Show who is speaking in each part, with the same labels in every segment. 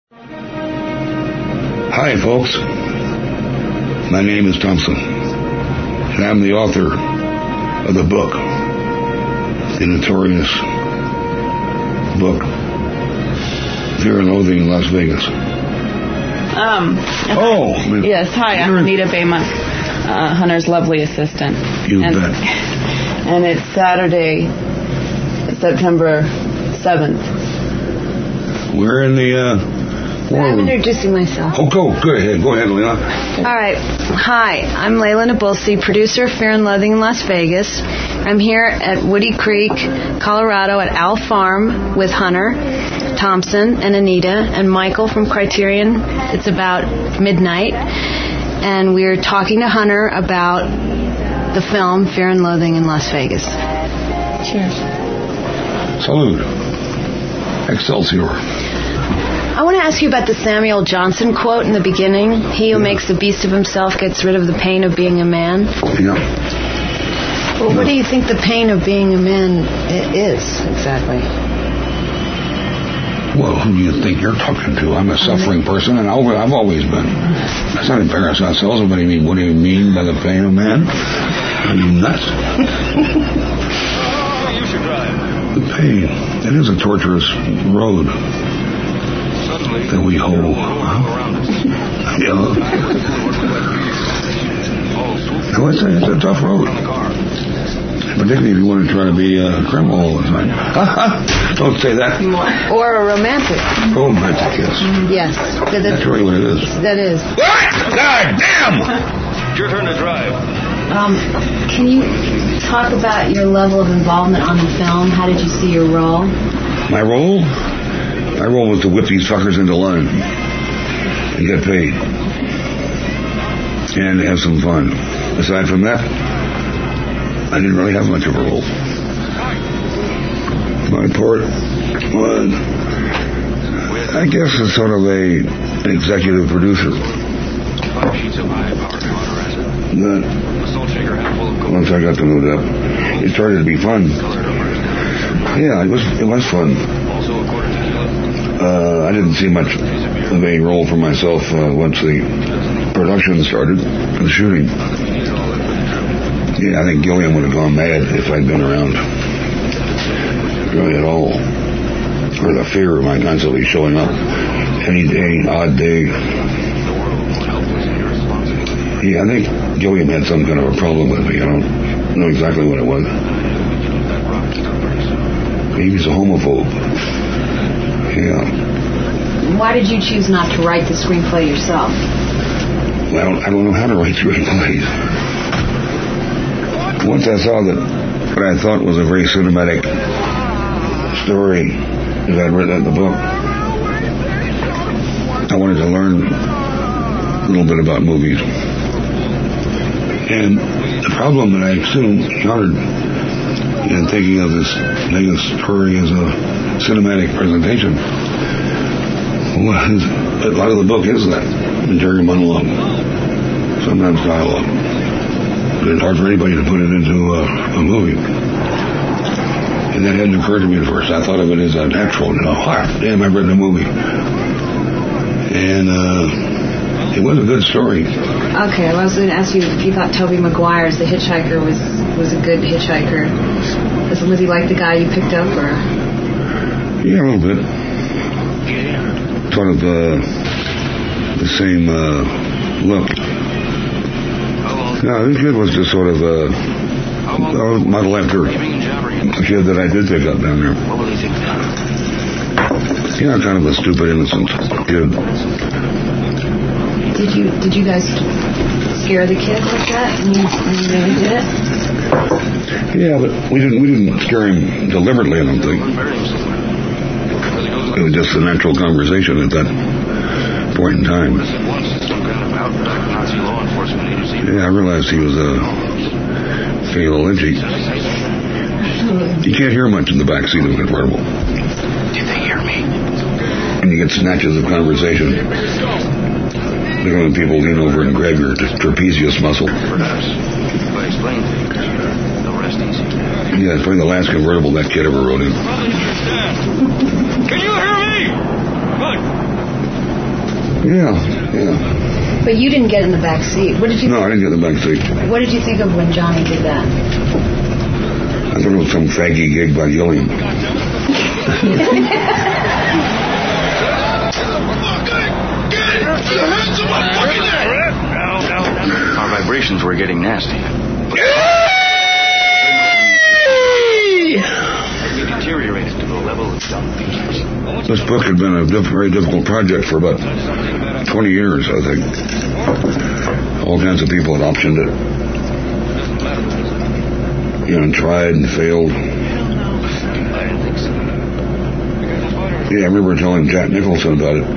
Speaker 1: Hi, folks. My name is Thompson, and I'm the author of the book, the notorious book, Fear and Loathing in Las Vegas.
Speaker 2: Yes, hi, I'm Anita Bama, Hunter's lovely assistant.
Speaker 1: You bet.
Speaker 2: And it's Saturday, September 7th.
Speaker 1: We're in the war
Speaker 3: I'm
Speaker 1: room.
Speaker 3: introducing myself.
Speaker 1: Oh, go ahead, Leila.
Speaker 3: All right. Hi, I'm Layla Nabulsi, producer of Fear and Loathing in Las Vegas. I'm here at Woody Creek, Colorado at Owl Farm with Hunter Thompson and Anita and Michael from Criterion. It's about midnight. And we're talking to Hunter about the film Fear and Loathing in Las Vegas. Cheers.
Speaker 1: Salute. Excelsior.
Speaker 3: I want to ask you about the Samuel Johnson quote in the beginning. He who makes a beast of himself gets rid of the pain of being a man.
Speaker 1: Yeah.
Speaker 3: Well, what do you think the pain of being a man is, exactly?
Speaker 1: Well, who do you think you're talking to? I'm a suffering person, and I've always been. Let's not embarrass ourselves. What do you mean by the pain of man? Are you nuts? The pain. It is a torturous road that we hold. No, it's a tough road. Particularly if you want to try to be a criminal all the time. Don't say that.
Speaker 3: Or a romantic.
Speaker 1: Romantic, yes.
Speaker 3: Yes.
Speaker 1: That's really what it is.
Speaker 3: That is.
Speaker 1: God damn!
Speaker 4: It's your turn to drive.
Speaker 3: Can you talk about your level of involvement on the film? How did you see your role?
Speaker 1: My role? My role was to whip these fuckers into line and get paid. And have some fun. Aside from that, I didn't really have much of a role. My part was, I guess, as sort of an executive producer. But once I got to move up, it started to be fun. Yeah, it was fun. I didn't see much of a role for myself once the production started, the shooting. Yeah, I think Gilliam would have gone mad if I'd been around really at all. Or the fear of my constantly showing up any day, odd day. Yeah, I think Gilliam had some kind of a problem with me. I don't know exactly what it was. He was a homophobe. Yeah.
Speaker 3: Why did you choose not to write the screenplay yourself?
Speaker 1: Well, I don't know how to write screenplays. Once I saw that what I thought was a very cinematic story that I'd written in the book, I wanted to learn a little bit about movies. And the problem that I soon encountered in thinking of this Vegas story as a cinematic presentation was a lot of the book is that interior monologue, sometimes dialogue. It's hard for anybody to put it into a movie. And that hadn't occurred to me at first. I thought of it as a natural, damn, I've written a movie. And it was a good story.
Speaker 3: Okay, well, I was going to ask you if you thought Tobey Maguire's The Hitchhiker was a good hitchhiker. Was he like the guy you picked up, or?
Speaker 1: Yeah, a little bit. Sort of the same look. No, this kid was just sort of model after a kid that I did pick up down there. Yeah, kind of a stupid, innocent kid.
Speaker 3: Did you guys scare the kid like that when you really did it?
Speaker 1: Yeah, but we didn't scare him deliberately, I don't think. It was just a natural conversation at that point in time. Yeah, I realized he was getting a little edgy. You can't hear much in the back seat of a convertible.
Speaker 4: Did they hear me?
Speaker 1: And you get snatches of conversation. They're when people lean over and grab your trapezius muscle.
Speaker 4: Perhaps. If I explain things, the rest easy.
Speaker 1: Yeah, it's probably the last convertible that kid ever rode in.
Speaker 4: Can you hear me? Good.
Speaker 1: Yeah.
Speaker 3: But you didn't get in the back seat. What did you?
Speaker 1: No, I didn't get in the back seat.
Speaker 3: What did you think of when Johnny did that?
Speaker 1: I thought it was some faggy gig by Gilliam.
Speaker 4: Our vibrations were getting nasty. We deteriorated to the level of dumb features.
Speaker 1: This book had been a very difficult project for about 20 years, I think. All kinds of people had optioned it. And tried and failed. Yeah, I remember telling Jack Nicholson about it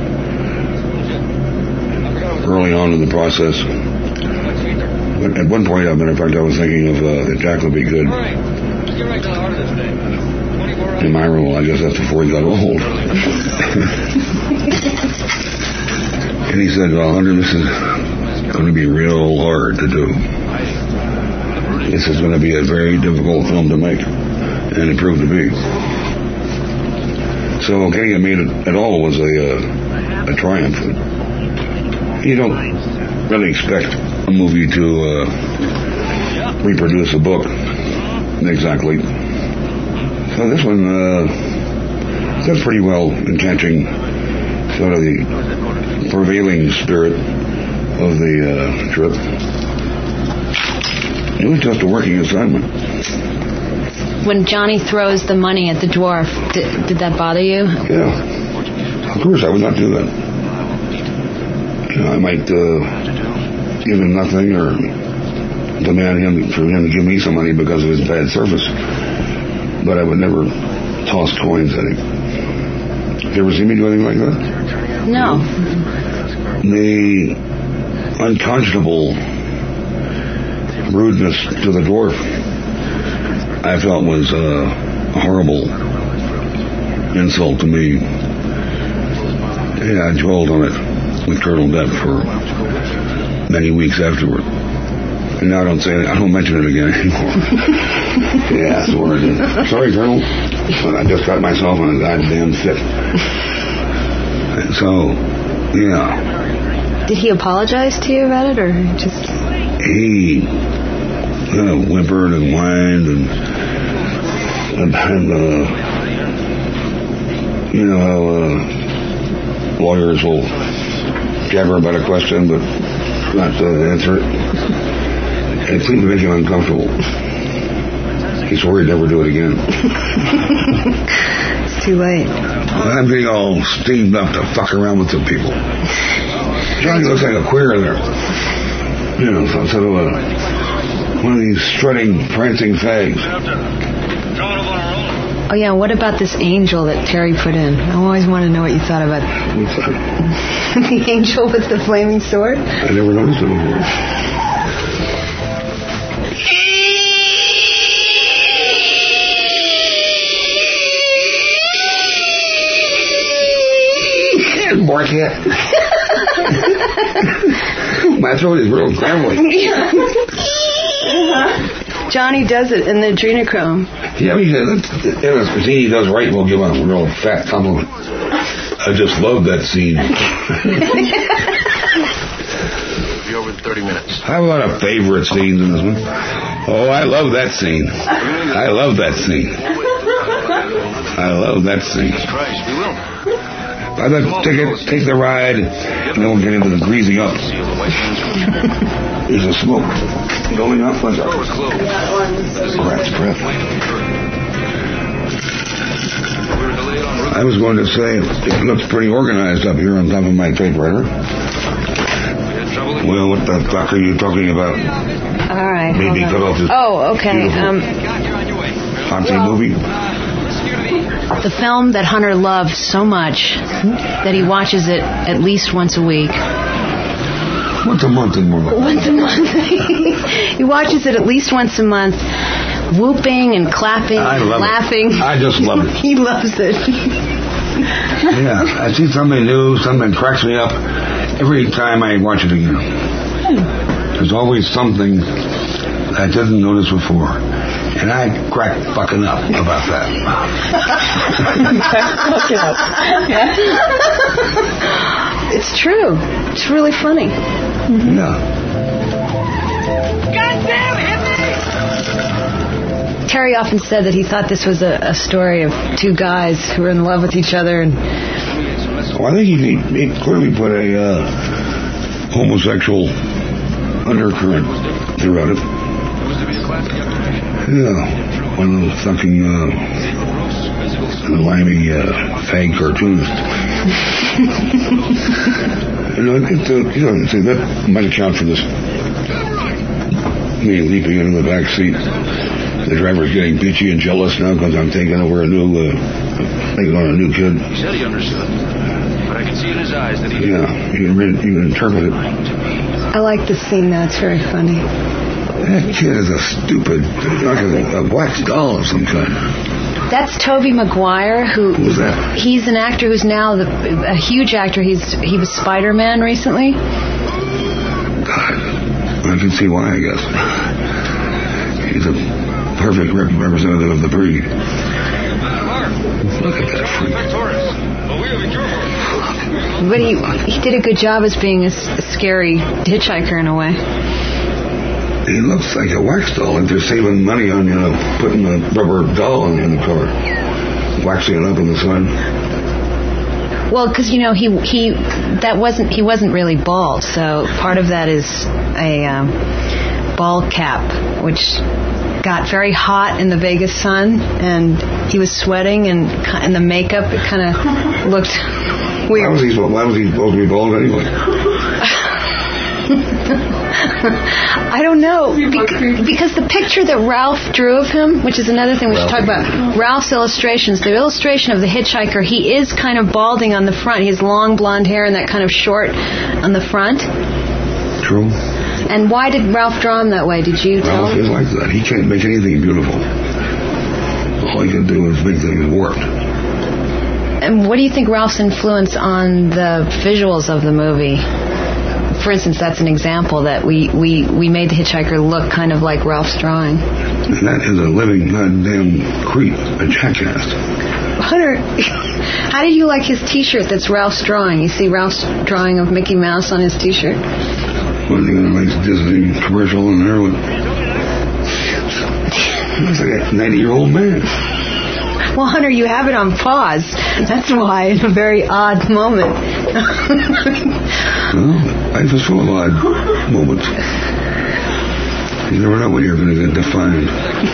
Speaker 1: early on in the process. But at one point, as a matter of fact, I was thinking of that Jack would be good in my role. I guess that's before he got old. And he said, well, Hunter, this is going to be real hard to do. This is going to be a very difficult film to make. And it proved to be. So getting it made at all was a triumph. You don't really expect a movie to reproduce a book exactly. So this one does pretty well in catching sort of the prevailing spirit of the trip. It was just a working assignment.
Speaker 3: When Johnny throws the money at the dwarf, did that bother you?
Speaker 1: Yeah. Of course, I would not do that. I might give him nothing or demand for him to give me some money because of his bad service. But I would never toss coins at him. Have you ever seen me do anything like that?
Speaker 3: No.
Speaker 1: The unconscionable rudeness to the dwarf, I felt, was a horrible insult to me. Yeah, I dwelled on it with Colonel Depp for many weeks afterward. And now I don't mention it again anymore. Yeah, sorry, Colonel, but I just got myself in a goddamn fit. And so, yeah.
Speaker 3: Did he apologize to you about it, or just?
Speaker 1: He kind of whimpered and whined and you know how lawyers will jabber about a question but not answer it. And it seemed to make him uncomfortable. He swore he'd never do it again.
Speaker 3: It's too late.
Speaker 1: I'm getting all steamed up to fuck around with some people. Johnny looks like a queer there. You know, some sort of one of these strutting, prancing fags.
Speaker 3: Oh yeah, what about this angel that Terry put in? I always want to know what you thought about the angel with the flaming sword.
Speaker 1: I never noticed it before. Bark yet. My throat is real gravelly.
Speaker 3: Johnny does it in the adrenochrome.
Speaker 1: Yeah, if he does right, we'll give him a real fat compliment. I just love that scene.
Speaker 4: Be over in 30 minutes.
Speaker 1: I have a lot of favorite scenes in this one. Oh, I love that scene. I love that scene. I love that scene.
Speaker 4: Christ, we will.
Speaker 1: I thought, take the ride, and then we'll get into the greasing up. There's a smoke going up. What's up? Rat's breath. I was going to say, it looks pretty organized up here on top of my typewriter. Well, what the fuck are you talking about?
Speaker 3: All right.
Speaker 1: Maybe cut off this.
Speaker 3: Oh, okay.
Speaker 1: Fancy movie.
Speaker 3: The film that Hunter loves so much that he watches it at least once a week.
Speaker 1: Once a month and more.
Speaker 3: Once a month. He watches it at least once a month, whooping and clapping and laughing.
Speaker 1: I just love it.
Speaker 3: He loves it.
Speaker 1: Yeah, I see something new, something cracks me up every time I watch it again. There's always something I didn't notice before. And I crack fucking up about that.
Speaker 3: it's true. It's really funny.
Speaker 1: Mm-hmm. Yeah.
Speaker 5: Goddamn hippie!
Speaker 3: Terry often said that he thought this was a story of two guys who were in love with each other. And
Speaker 1: well, I think he clearly put a homosexual undercurrent throughout it. Yeah, one of those fucking limey fag cartoons. See, that might account for this. Me leaping into the back seat. The driver's getting bitchy and jealous now because I'm taking over taking on a new kid.
Speaker 4: He said he understood, but I could see in his eyes that he...
Speaker 1: Yeah, you can interpret it.
Speaker 3: I like this scene now. It's very funny.
Speaker 1: That kid is a stupid, like a wax doll of some kind.
Speaker 3: That's Tobey Maguire,
Speaker 1: Who's that?
Speaker 3: He's an actor who's now a huge actor. He was Spider-Man recently.
Speaker 1: God, I can see why, I guess. He's a perfect representative of the breed. Look at that freak.
Speaker 3: But he did a good job as being a scary hitchhiker in a way.
Speaker 1: He looks like a wax doll, like they're saving money on, putting a rubber doll in the car, waxing it up in the sun.
Speaker 3: Well, because he wasn't really bald, so part of that is a bald cap, which got very hot in the Vegas sun, and he was sweating, and the makeup, it kind of looked weird.
Speaker 1: Why was he supposed to be bald anyway?
Speaker 3: I don't know, because the picture that Ralph drew of him, which is another thing we should talk about, Ralph's illustrations, the illustration of the hitchhiker, he is kind of balding on the front. He has long blonde hair and that kind of short on the front.
Speaker 1: True.
Speaker 3: And why did Ralph draw him that way? Did you tell him?
Speaker 1: Ralph is like that. He can't make anything beautiful. All he can do is make things warped.
Speaker 3: And what do you think Ralph's influence on the visuals of the movie? For instance, that's an example that we made the hitchhiker look kind of like Ralph's drawing.
Speaker 1: And that is a living goddamn creep, a jackass.
Speaker 3: Hunter, how did you like his T-shirt that's Ralph's drawing? You see Ralph's drawing of Mickey Mouse on his T-shirt?
Speaker 1: What, are you going to make a Disney commercial in there with... Looks like a 90-year-old man.
Speaker 3: Well, Hunter, you have it on pause. That's why, in a very odd moment.
Speaker 1: Well, life is full of odd moments. You never know when you're going to get defined.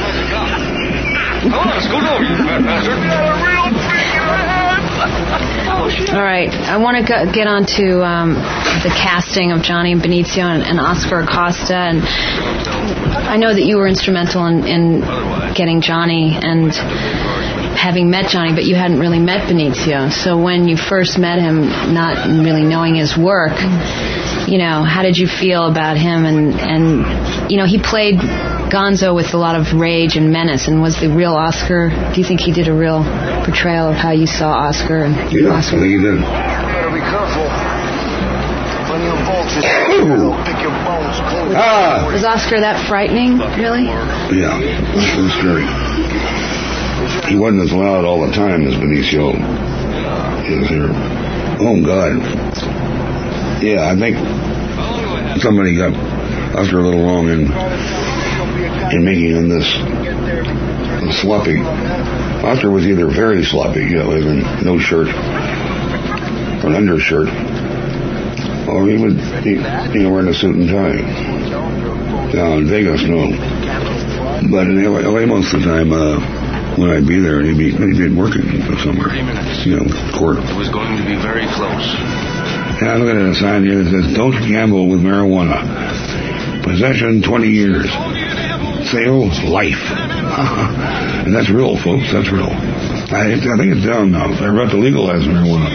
Speaker 3: All right, I want to get on to the casting of Johnny and Benicio and Oscar Acosta. And I know that you were instrumental in getting Johnny and having met Johnny, but you hadn't really met Benicio. So when you first met him, not really knowing his work, how did you feel about him? And he played Gonzo with a lot of rage and menace, and was the real Oscar. Do you think he did a real portrayal of how you saw Oscar?
Speaker 1: Yeah, Oscar? I think he did.
Speaker 5: You better be careful. When you pick your bones.
Speaker 3: Was Oscar that frightening, really?
Speaker 1: Yeah, it was scary. He wasn't as loud all the time as Benicio is here. Oh, God. Yeah, I think somebody got Oscar a little wrong in making him this sloppy. Oscar was either very sloppy, as in no shirt, or an undershirt, or he would be wearing a suit and tie. Down in Vegas, no. But in LA most of the time, when I'd be there, he'd be working somewhere, court.
Speaker 4: It was going to be very close.
Speaker 1: Yeah, I look at a sign here that says, "Don't gamble with marijuana. Possession, 20 years. Sale, life." And that's real, folks. That's real. I think it's down now. They're about to legalize marijuana.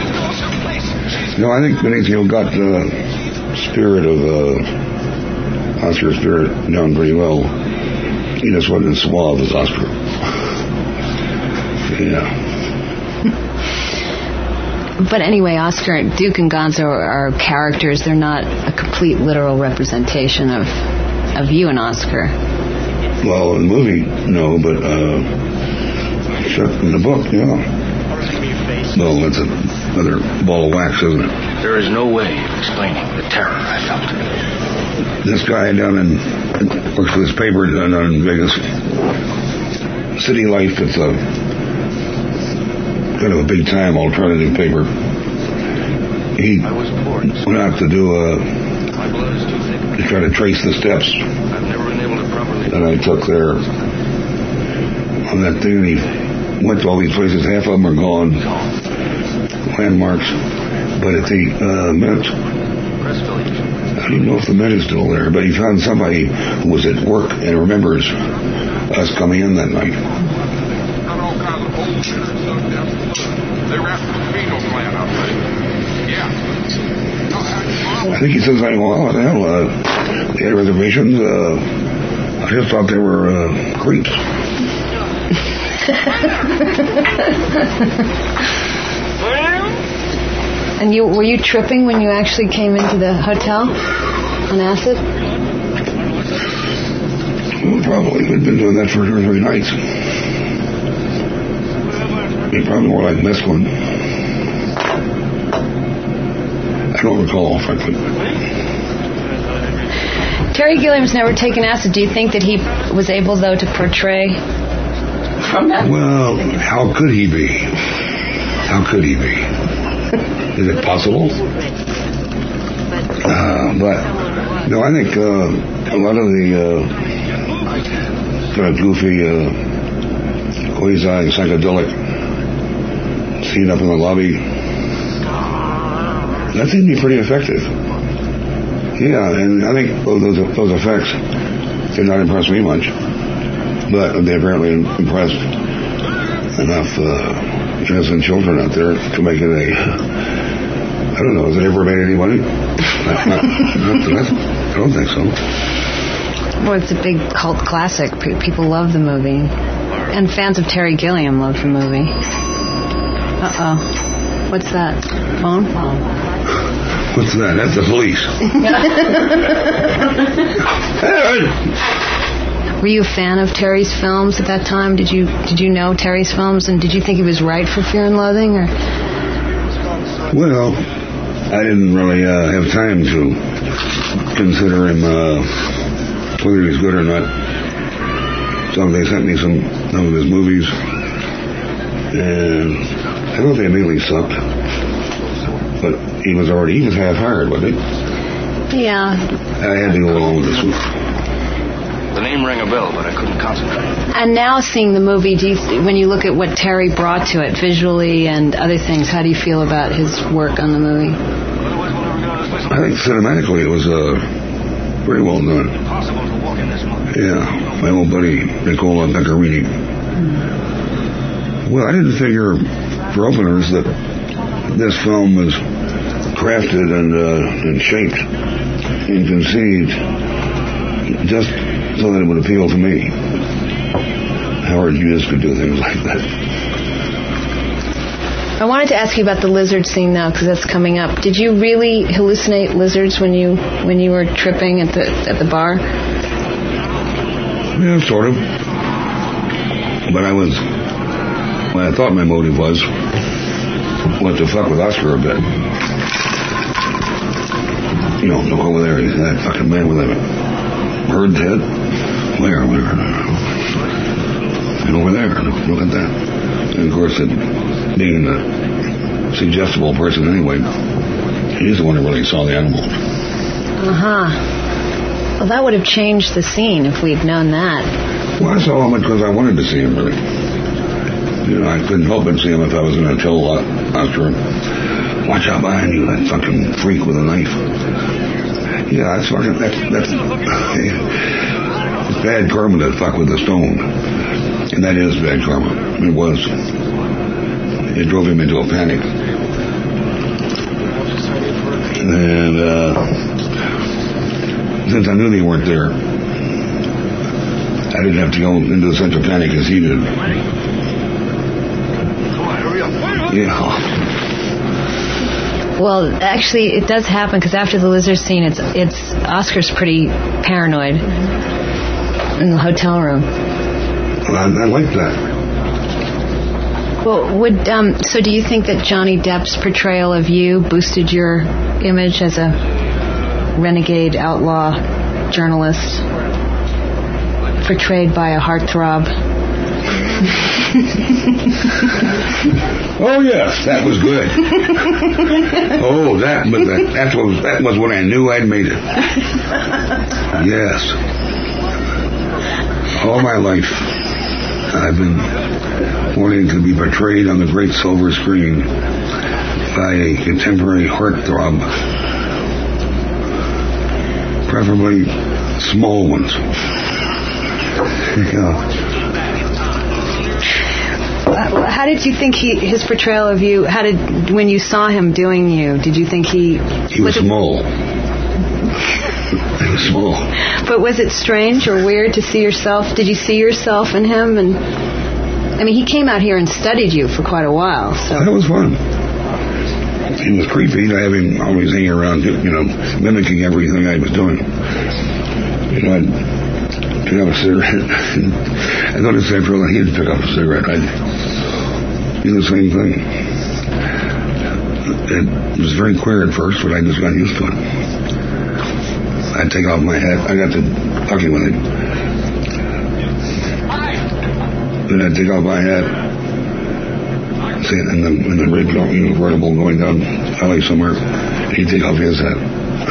Speaker 1: I think Benicio got the spirit of Oscar's spirit down pretty well. He just wasn't as suave as Oscar. Yeah.
Speaker 3: But anyway, Oscar, Duke, and Gonzo are characters. They're not a complete literal representation of you and Oscar.
Speaker 1: Well, in the movie, no, but in the book, yeah. Well, that's another ball of wax, isn't it?
Speaker 4: There is no way of explaining the terror I felt.
Speaker 1: This guy works for this paper down in Vegas, City Life. It's a kind of a big time alternative paper. He went out to try to trace the steps that I took there on that thing, and he went to all these places. Half of them are gone, landmarks, but at the Mint, I don't even know if the Mint is still there, but he found somebody who was at work and remembers us coming in that night. I think he says, well, what the hell, they had reservations, I just thought they were creeps.
Speaker 3: And were you tripping when you actually came into the hotel on acid?
Speaker 1: Well, probably. We'd been doing that for 2 or 3 nights. Probably more like mescaline. I don't recall, frankly.
Speaker 3: Terry Gilliam's never taken acid. Do you think that he was able, though, to portray from that?
Speaker 1: Well, how could he be? How could he be? Is it possible? But, no, I think a lot of the kind of goofy, quasi-psychedelic scene up in the lobby, that seemed to be pretty effective. Yeah, and I think those effects did not impress me much, but they apparently impressed enough innocent children out there to make it I don't know, has it ever made any money? I don't think so.
Speaker 3: Well, it's a big cult classic. People love the movie. And fans of Terry Gilliam love the movie. Uh-oh. What's that? Phone?
Speaker 1: What's that? That's the police.
Speaker 3: Were you a fan of Terry's films at that time? Did you know Terry's films, and did you think he was right for Fear and Loathing? Or?
Speaker 1: Well, I didn't really have time to consider him whether he was good or not. So they sent me some of his movies, and I thought they immediately sucked. But he was half-hired, wasn't he?
Speaker 3: Yeah.
Speaker 1: I had to go along with this one.
Speaker 4: The name rang a bell, but I couldn't concentrate.
Speaker 3: And now seeing the movie, when you look at what Terry brought to it visually and other things, how do you feel about his work on the movie?
Speaker 1: I think cinematically it was pretty well done. Yeah, my old buddy Nicola Beccarini. Well, I didn't figure, for openers, that this film was crafted and shaped and conceived just so that it would appeal to me. Howard Hughes could do things like that.
Speaker 3: I wanted to ask you about the lizard scene now, because that's coming up. Did you really hallucinate lizards when you were tripping at the bar?
Speaker 1: Yeah, sort of. But I thought my motive was to fuck with Oscar a bit. You know, look over there, he's that fucking man with a bird's head. Where? And over there, look at that. And of course, being a suggestible person anyway, he's the one who really saw the animal.
Speaker 3: Uh-huh. Well, that would have changed the scene if we'd known that.
Speaker 1: Well, I saw him because I wanted to see him, really. You know, I couldn't help but see him if I was going to tell Oscar, watch out behind you, that fucking freak with a knife. Yeah, that's bad karma to fuck with a stone. And that is bad karma. It was. It drove him into a panic. And since I knew they weren't there, I didn't have to go into the central panic as he did. Yeah.
Speaker 3: Well, actually, it does happen, because after the lizard scene, it's Oscar's pretty paranoid in the hotel room.
Speaker 1: Well, I like that.
Speaker 3: Well, so do you think that Johnny Depp's portrayal of you boosted your image as a renegade outlaw journalist portrayed by a heartthrob?
Speaker 1: Oh yes, that was good. Oh, that was when I knew I'd made it. Yes. All my life, I've been wanting to be portrayed on the great silver screen by a contemporary heartthrob, preferably small ones.
Speaker 3: How did you think his portrayal of you? When you saw him doing you, did you think he
Speaker 1: was small? He was small.
Speaker 3: But was it strange or weird to see yourself? Did you see yourself in him? And I mean, he came out here and studied you for quite a while. So
Speaker 1: that was fun. It was creepy to have him always hanging around, mimicking everything I was doing. I'd pick up a cigarette. I noticed after all he'd pick up a cigarette. I'd do the same thing. It was very queer at first, but I just got used to it. I'd take off my hat. I got to fucking with it. Then I'd take off my hat, see it in the red convertible going down alley somewhere. He'd take off his hat.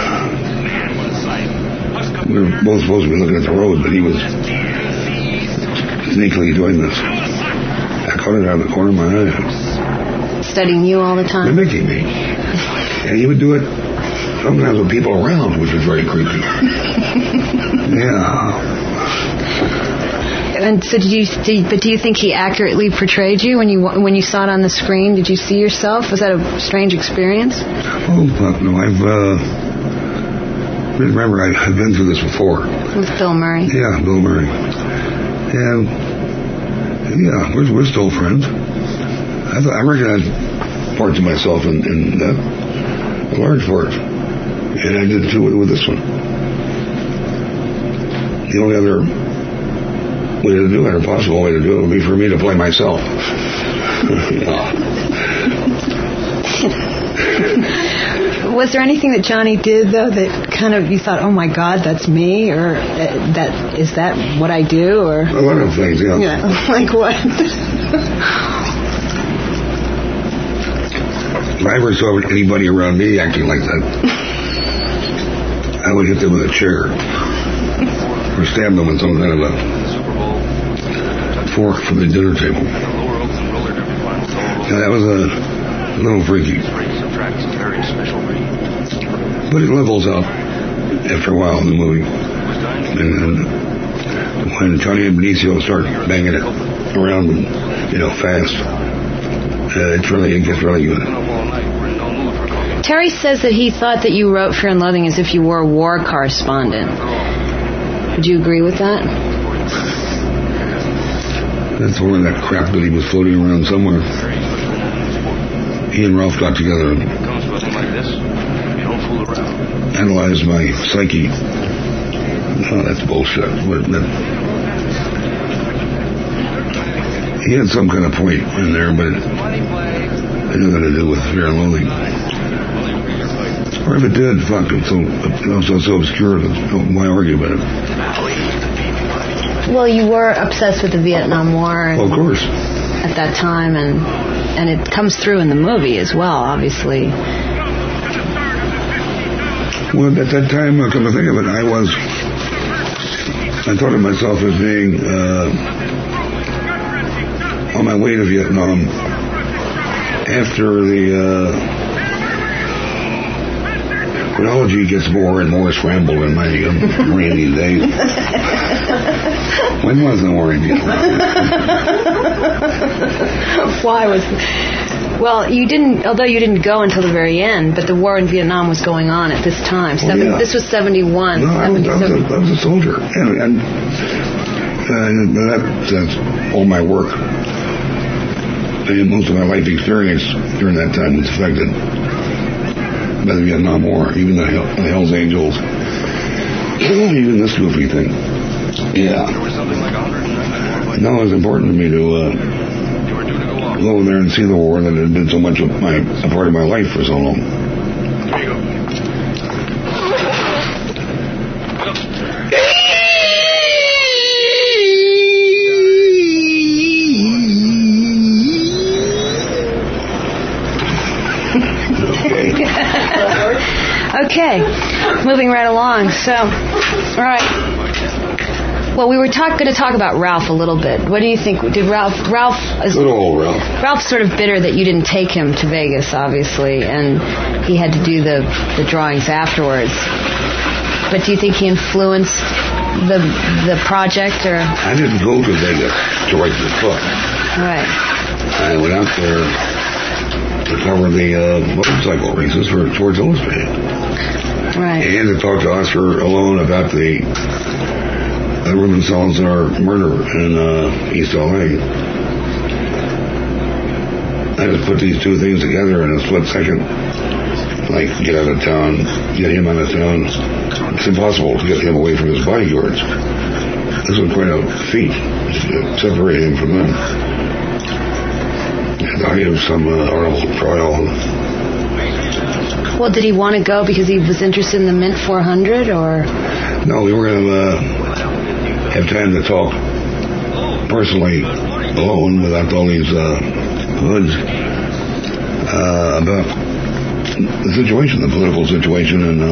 Speaker 1: We were both supposed to be looking at the road, but he was sneakily doing this. I caught it out of the corner of my eye.
Speaker 3: Studying you all the time?
Speaker 1: Mimicking me. And he would do it sometimes with people around, which was very creepy. Yeah.
Speaker 3: And so do you think he accurately portrayed you when you saw it on the screen? Did you see yourself? Was that a strange experience?
Speaker 1: Oh, fuck no. Remember, I've been through this before.
Speaker 3: With Bill Murray?
Speaker 1: Yeah, Bill Murray. And, yeah, we're still friends. I recognized parts of myself in that, large parts. And I did too with this one. The only other way to do it, or possible way to do it, would be for me to play myself.
Speaker 3: Was there anything that Johnny did, though, that kind of you thought, oh my God, that's me, or is that what I do, or
Speaker 1: a lot of things, yeah.
Speaker 3: Yeah, like what?
Speaker 1: If I ever saw anybody around me acting like that, I would hit them with a chair or stab them with some kind of a fork from the dinner table. Now, that was a little freaky. But it levels out after a while in the movie. And when Tony and Benicio start banging it around, fast, it gets really good.
Speaker 3: Terry says that he thought that you wrote Fear and Loathing as if you were a war correspondent. Would you agree with that?
Speaker 1: That's all of that crap that he was floating around somewhere. He and Ralph got together and analyzed my psyche. Oh, that's bullshit. He had some kind of point in there, but it had nothing to do with Fear and Loathing. Or if it did, fuck, it's so obscure that why argue about it?
Speaker 3: Well, you were obsessed with the Vietnam War.
Speaker 1: Well, of course.
Speaker 3: At that time, and it comes through in the movie as well, obviously.
Speaker 1: Well, at that time, come to think of it, I thought of myself as being on my way to Vietnam after the chronology gets more and more scrambled in my rainy days. When was the war in Vietnam?
Speaker 3: Why was it? Well, although you didn't go until the very end, but the war in Vietnam was going on at this time.
Speaker 1: Yeah.
Speaker 3: This was 71.
Speaker 1: No, I was a soldier. And that's all my work. And most of my life experience during that time was affected by the Vietnam War, even the Hells Angels, even this goofy thing. Yeah. No, it was important to me to go in there and see the war that had been so much of a part of my life for so long.
Speaker 4: There you go.
Speaker 3: Okay, moving right along. So, all right. Well, we were going to talk about Ralph a little bit. What do you think? Did Ralph
Speaker 1: Good old Ralph.
Speaker 3: Ralph's sort of bitter that you didn't take him to Vegas, obviously, and he had to do the drawings afterwards. But do you think he influenced the project, or?
Speaker 1: I didn't go to Vegas to write this book.
Speaker 3: Right.
Speaker 1: I went out there to cover the motorcycle races for Sports Illustrated.
Speaker 3: Right.
Speaker 1: And to talk to Oscar alone about the Ruben Salazar murder in East LA. I just put these two things together in a split second. Like, get out of town, get him out of town. It's impossible to get him away from his bodyguards. This was quite a feat, to separate him from them. And I have some horrible trial.
Speaker 3: Well, did he want to go because he was interested in the Mint 400, or?
Speaker 1: No, we were going to have time to talk personally alone without all these hoods about the situation, the political situation, and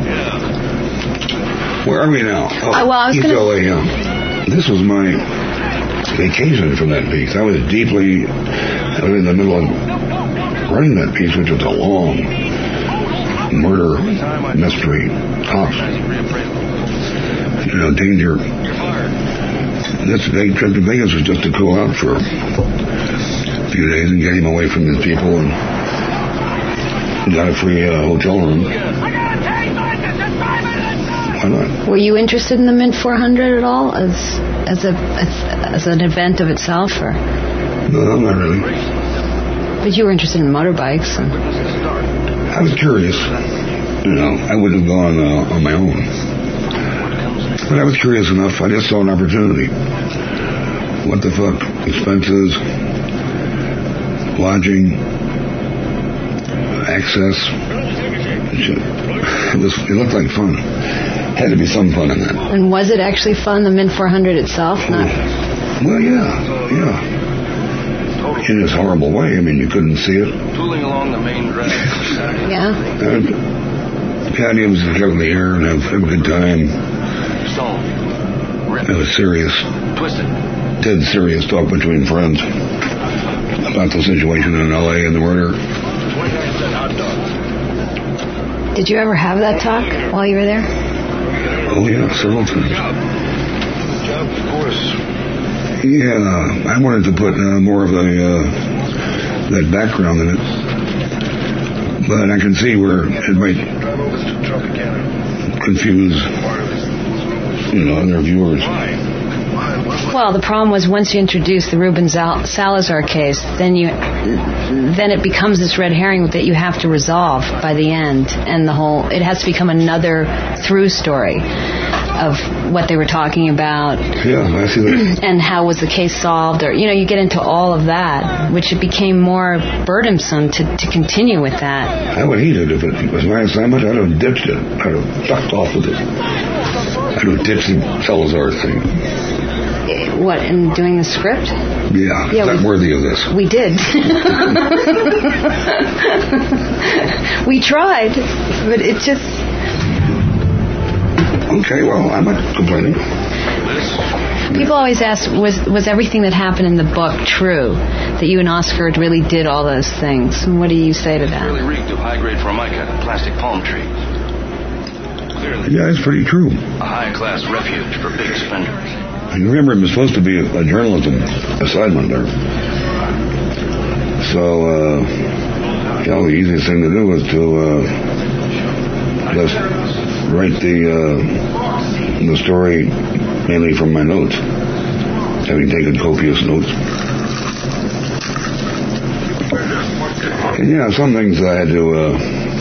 Speaker 1: where are we now?
Speaker 3: Well, I was
Speaker 1: East LA, yeah. This was my vacation from that piece. I was in the middle of writing that piece, which was a long murder mystery, cops, danger. This big trip to Vegas was just to cool out for a few days and get him away from his people, and got a free hotel room. Why not?
Speaker 3: Were you interested in the Mint 400 at all as an event of itself, or?
Speaker 1: No, not really.
Speaker 3: But you were interested in motorbikes.
Speaker 1: I was curious. I wouldn't have gone on my own. But I was curious enough. I just saw an opportunity. What the fuck? Expenses, lodging, access. It looked like fun. Had to be some fun in that.
Speaker 3: And was it actually fun, the Mint 400 itself? Not.
Speaker 1: Well, yeah. In this horrible way. I mean, you couldn't see it.
Speaker 4: Tooling along the main drag.
Speaker 3: Yeah.
Speaker 1: The idea was to get in the air and have a good time.
Speaker 4: Stone.
Speaker 1: It was serious.
Speaker 4: Twisted.
Speaker 1: Dead serious talk between friends about the situation in LA and the murder.
Speaker 4: 29-cent hot dogs.
Speaker 3: Did you ever have that talk while you were there?
Speaker 1: Oh, yeah, several times.
Speaker 4: Job, of course.
Speaker 1: Yeah, I wanted to put more of that background in it. But I can see where it might confuse, other viewers.
Speaker 3: Well, the problem was once you introduce the Ruben Salazar case, then it becomes this red herring that you have to resolve by the end, and it has to become another through story of what they were talking about.
Speaker 1: Yeah, I see that.
Speaker 3: And how was the case solved, or you get into all of that, which it became more burdensome to continue with that.
Speaker 1: I would hate it if it was my assignment. I'd have ditched it. I'd have fucked off with it. I'd have ditched the Salazar thing.
Speaker 3: What, in doing the script?
Speaker 1: Yeah, it's not worthy of this.
Speaker 3: We did. We tried, but it just...
Speaker 1: Okay, well, I'm not complaining.
Speaker 3: People always ask, was everything that happened in the book true? That you and Oscar really did all those things? And what do you say to that?
Speaker 4: Really reeked of high-grade formica and plastic palm trees. Clearly,
Speaker 1: Yeah, it's pretty true.
Speaker 4: a high-class refuge for big spenders.
Speaker 1: And remember, it was supposed to be a journalism assignment there. So, the easiest thing to do was to just write the story mainly from my notes, having taken copious notes. And some things I had to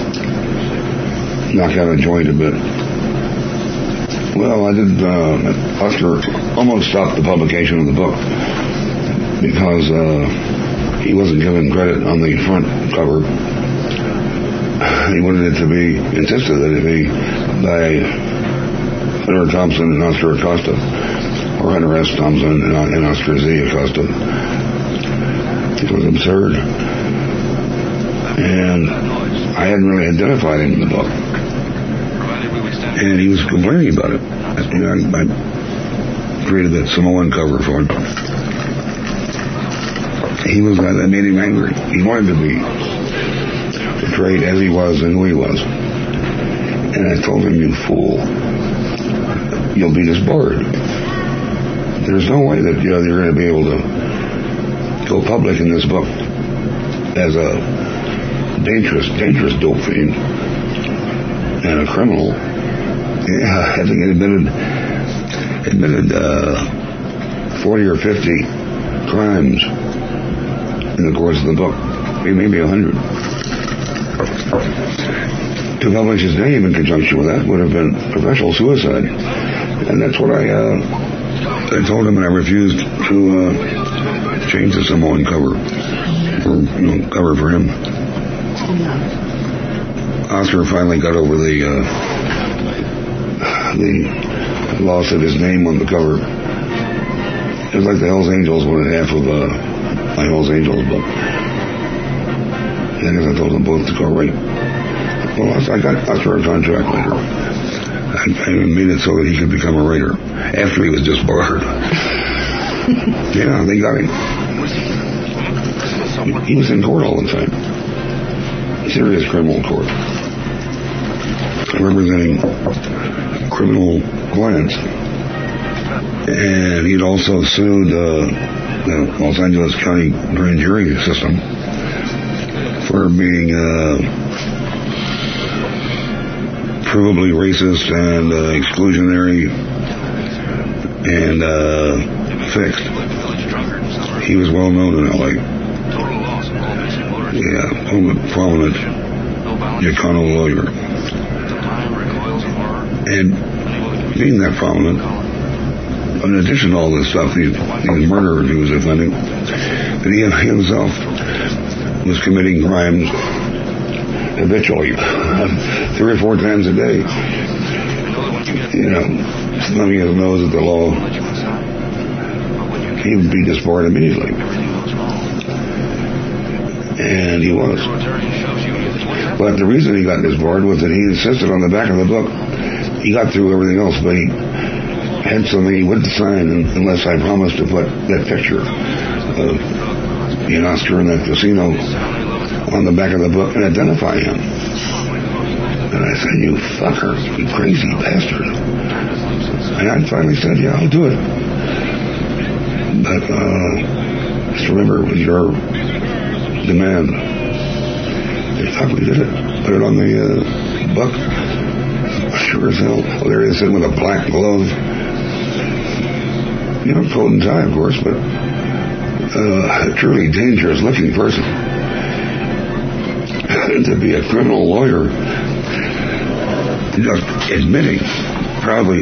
Speaker 1: knock out of joint a bit. Well, I did. Oscar almost stopped the publication of the book because he wasn't given credit on the front cover. He wanted it to be insisted that it be by Hunter Thompson and Oscar Acosta, or Hunter S. Thompson and Oscar Z. Acosta. It was absurd. And I hadn't really identified him in the book. And he was complaining about it. You know, I created that Samoan cover for him. He was that made him angry. He wanted to be portrayed as he was and who he was. And I told him, you fool, you'll be disbarred. There's no way that you're going to be able to go public in this book as a dangerous dope fiend and a criminal. Yeah, I think it admitted 40 or 50 crimes in the course of the book, maybe 100. To publish his name in conjunction with that would have been professional suicide, and that's what I told him, and I refused to change the Samoan cover for him. Oscar finally got over the loss of his name on the cover. It was like the Hells Angels wanted half of my Hells Angels book. And I told them both to go right. Well, I got Oscar a contract later. I made it so that he could become a writer after he was disbarred. Yeah, they got him. He was in court all the time. Serious criminal court. Representing criminal clients. And he'd also sued the Los Angeles County grand jury system for being provably racist and exclusionary and fixed. He was well known in L.A. Yeah, prominent Chicano lawyer. And being that prominent, in addition to all this stuff, these murderers he was defending, that he himself was committing crimes habitually, 3 or 4 times a day. You know, somebody knows that the law, he would be disbarred immediately. And he was. But the reason he got disbarred was that he insisted on the back of the book. He got through everything else, but he had something he wouldn't sign unless I promised to put that picture of Oscar in that casino on the back of the book and identify him. And I said, you fucker, you crazy bastard. And I finally said, yeah, I'll do it. But just remember, it was your demand. They fuck, we did it. Put it on the book. Sure as hell. Well, there he is sitting with a black glove. You know, coat and tie, of course, but a truly dangerous looking person. To be a criminal lawyer, just admitting, proudly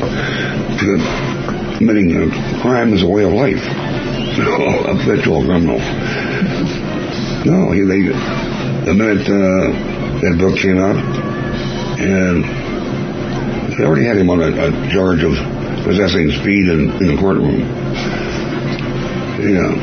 Speaker 1: committing a crime as a way of life. A habitual criminal. No, the minute that book came out, and they already had him on a charge of possessing speed in the courtroom. Yeah.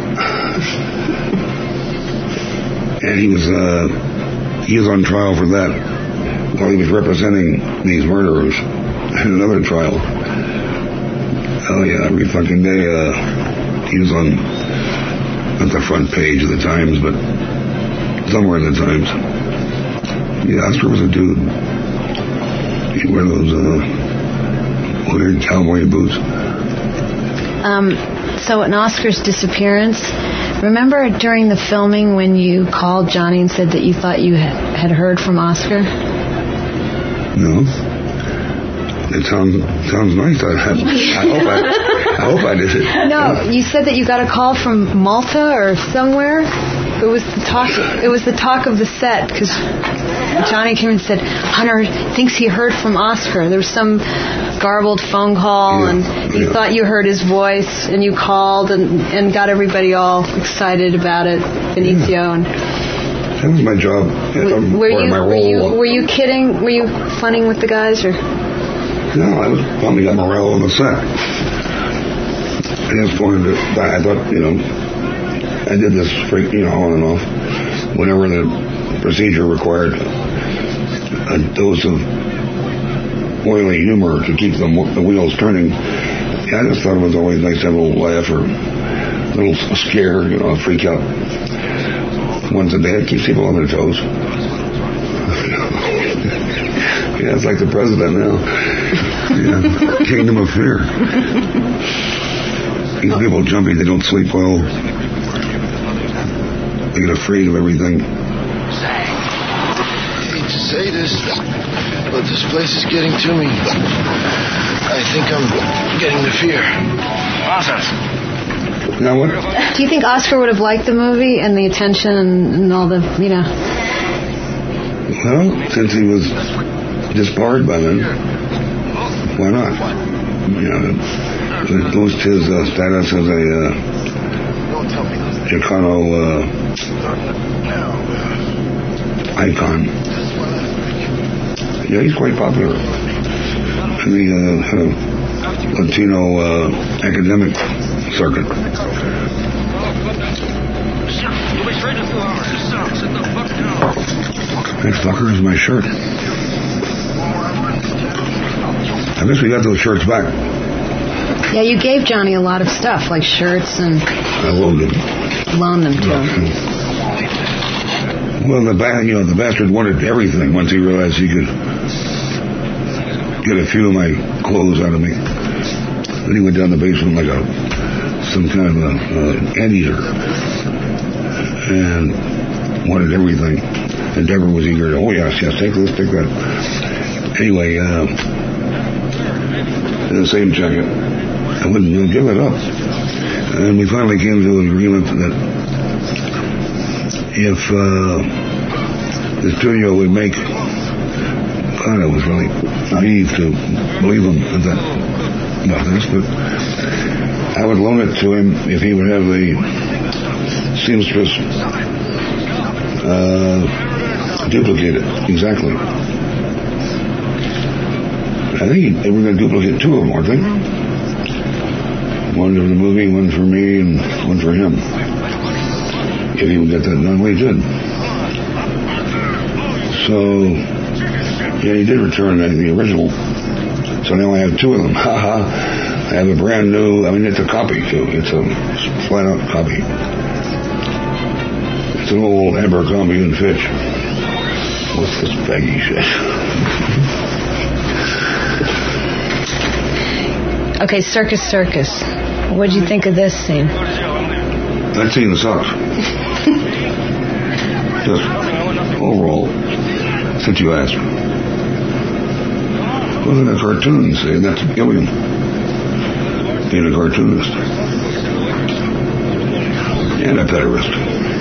Speaker 1: And he was on trial for that while he was representing these murderers in another trial. Oh yeah, every fucking day he was on not the front page of the Times, but somewhere in the Times. Yeah, Oscar was a dude. He wore those weird cowboy boots.
Speaker 3: So in Oscar's disappearance, remember during the filming when you called Johnny and said that you thought you had heard from Oscar?
Speaker 1: No. It sounds nice. I hope I did it.
Speaker 3: No, you said that you got a call from Malta or somewhere. It was the talk of the set because Johnny came and said, Hunter thinks he heard from Oscar. There was some garbled phone call, and he thought you heard his voice, and you called and got everybody all excited about it, Benicio. And
Speaker 1: that was my job.
Speaker 3: Were you kidding? Were you funning with the guys, or?
Speaker 1: No, I was probably got morale on the set. I just wanted to. I thought, I did this on and off. Whenever the procedure required a dose of oily humor to keep the wheels turning, I just thought it was always nice to have a little laugh or a little scare, a freak out. Once a day, it keeps people on their toes. Yeah, it's like the president now. Yeah, kingdom of fear. These people jumpy, they don't sleep well. They get afraid of everything.
Speaker 5: I hate to say this, but this place is getting to me. I think I'm getting the fear.
Speaker 4: Awesome.
Speaker 1: Now what?
Speaker 3: Do you think Oscar would have liked the movie and the attention and all the,
Speaker 1: Well, since he was disbarred by then, why not? To boost his status as a Chicano icon. Yeah, he's quite popular in the Latino academic circuit. Hey, fucker, is my shirt. I guess we got those shirts back.
Speaker 3: Yeah, you gave Johnny a lot of stuff, like shirts and...
Speaker 1: I loaned them.
Speaker 3: Loaned them to him.
Speaker 1: Well, the bastard wanted everything once he realized he could get a few of my clothes out of me. Then he went down the basement like some kind of an anteater and wanted everything. And Deborah was eager to, yes, take this, take that. Anyway, in the same jacket, I wouldn't give it up. And we finally came to an agreement that if the studio would make, God, I was really naive to believe him about this, but I would loan it to him if he would have the seamstress duplicate it exactly. I think they were going to duplicate two of them, weren't they? One for the movie, one for me, and one for him. If he would get that done, well, he did. So, yeah, he did return the original. So now I have two of them. I have a brand new, it's a copy too. It's a flat out copy. It's an old Abercrombie and Fitch. What's this baggy shit?
Speaker 3: Okay, Circus. What did you think of this scene?
Speaker 1: That scene sucks. Just overall, since you asked. Wasn't a cartoon, see? That's Gilliam being a cartoonist. And a pederast.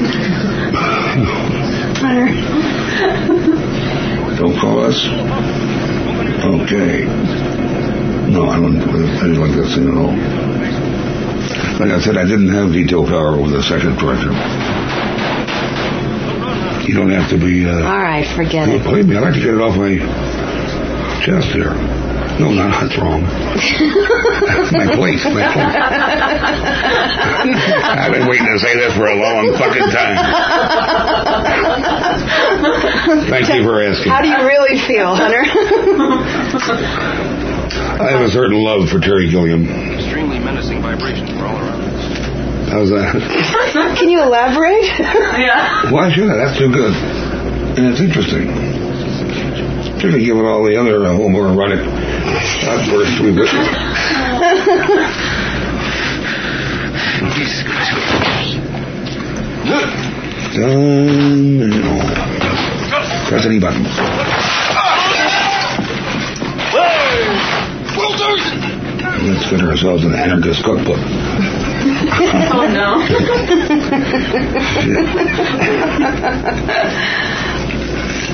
Speaker 1: Don't call us? Okay. No, I didn't like that scene at all. Like I said, I didn't have veto power over the second director. You don't have to be...
Speaker 3: all right, forget it.
Speaker 1: Believe me, I'd like to get it off my chest here. No, that's wrong. my plate. I've been waiting to say this for a long fucking time. Thank you for asking.
Speaker 3: How do you really feel, Hunter?
Speaker 1: I have a certain love for Terry Gilliam.
Speaker 4: Extremely menacing vibrations were all around us.
Speaker 1: How's that?
Speaker 3: Can you elaborate?
Speaker 2: Yeah.
Speaker 1: Why should I? That's too good. And it's interesting. Particularly given all the other homoerotic outbursts we've witnessed.
Speaker 4: Jesus Christ.
Speaker 1: Press any button. Let's get ourselves an anarchist cookbook.
Speaker 2: Oh, no.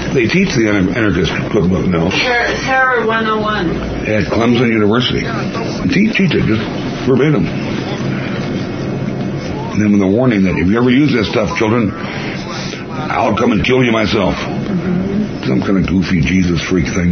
Speaker 1: They teach the anarchist cookbook now.
Speaker 2: Terror 101.
Speaker 1: At Clemson University. Teach it, just verbatim. And then with the warning that if you ever use this stuff, children, I'll come and kill you myself. Some kind of goofy Jesus freak thing.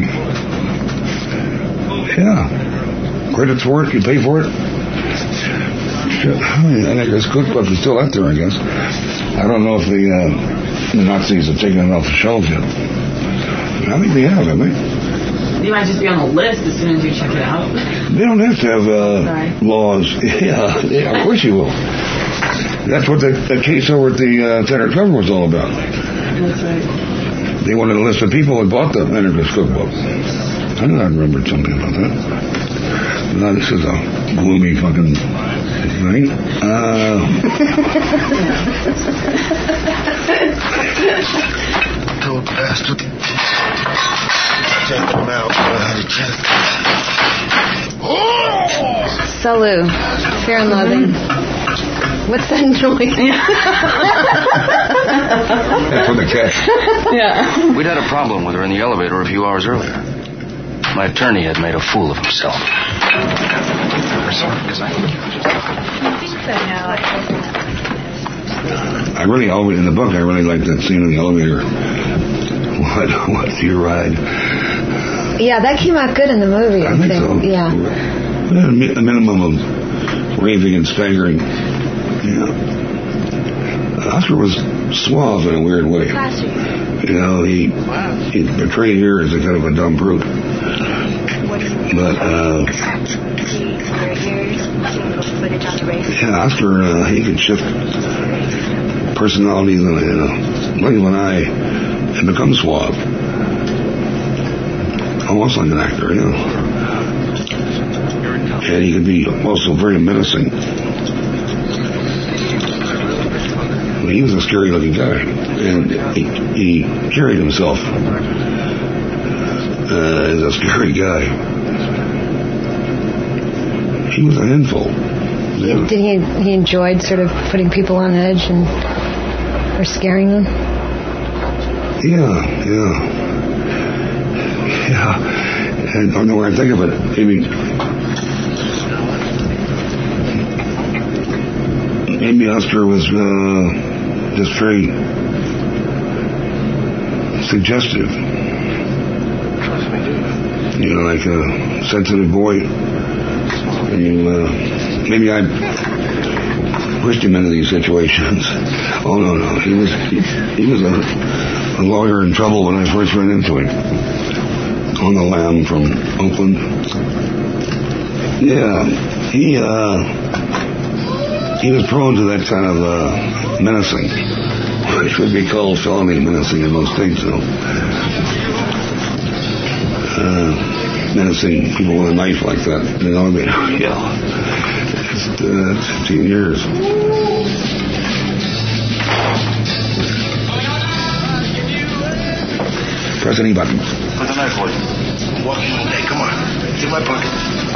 Speaker 1: Yeah. Credits for it, you pay for it. Shit. I think this cookbook is still out there, I guess. I don't know if the Nazis have taken it off the shelves yet. I think they have, haven't they?
Speaker 2: You might just be on the list as soon as you check it out.
Speaker 1: They don't have to have laws. Yeah, of course you will. That's what the case over at the Senate cover was all about.
Speaker 2: That's right.
Speaker 1: They wanted a list of people who bought the anarchist cookbook. I know I remembered something about that. No, this is a gloomy fucking thing.
Speaker 5: Told bastard. Check them out.
Speaker 3: Salut. Fear and Loathing. What's that noise?
Speaker 1: That's from the cat.
Speaker 2: Yeah.
Speaker 4: We'd had a problem with her in the elevator a few hours earlier. My attorney had made a fool of himself.
Speaker 1: I really always, in the book, I really like that scene in the elevator. What's your ride?
Speaker 3: Yeah, that came out good in the movie, I think.
Speaker 1: So.
Speaker 3: Yeah.
Speaker 1: A minimum of raving and staggering. Yeah. Oscar was suave in a weird way. You know, he portrayed here as a kind of a dumb brute. But, yeah, Oscar, he could shift personalities in a blink of an eye and become suave. Almost like an actor, you know. And he could be also very menacing. He was a scary looking guy, and he carried himself as a scary guy. He was a handful. Yeah.
Speaker 3: Did he enjoyed sort of putting people on edge or scaring them?
Speaker 1: Yeah. I don't know where I think of it. I mean, maybe Oscar was just very suggestive. You know, like a sensitive boy. And maybe I pushed him into these situations. Oh no, he was a lawyer in trouble when I first ran into him. On the lam from Oakland. Yeah, he was prone to that kind of menacing, which would be called felony menacing in most states, though. Menacing people with a knife like that in an elevator. Yeah. It's 15 years. Press any button.
Speaker 5: Put the knife away. Hey, come on. Get my pocket.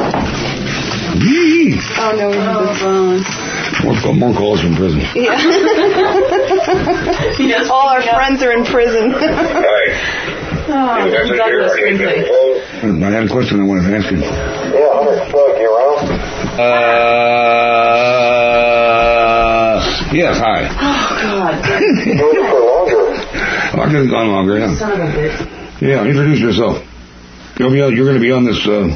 Speaker 3: Oh, no, we have the phone.
Speaker 1: More calls from prison.
Speaker 3: Yeah. All our friends are in prison.
Speaker 1: Right.
Speaker 2: Oh, Douglas Winkley.
Speaker 1: I had a question I wanted to ask you.
Speaker 5: Yeah, Hunter, Doug, you around?
Speaker 1: Yes, hi.
Speaker 2: Oh, God.
Speaker 5: Doing it for longer.
Speaker 1: I could have gone longer, yeah.
Speaker 2: Son of a bitch.
Speaker 1: Yeah, introduce yourself. You're going to be on this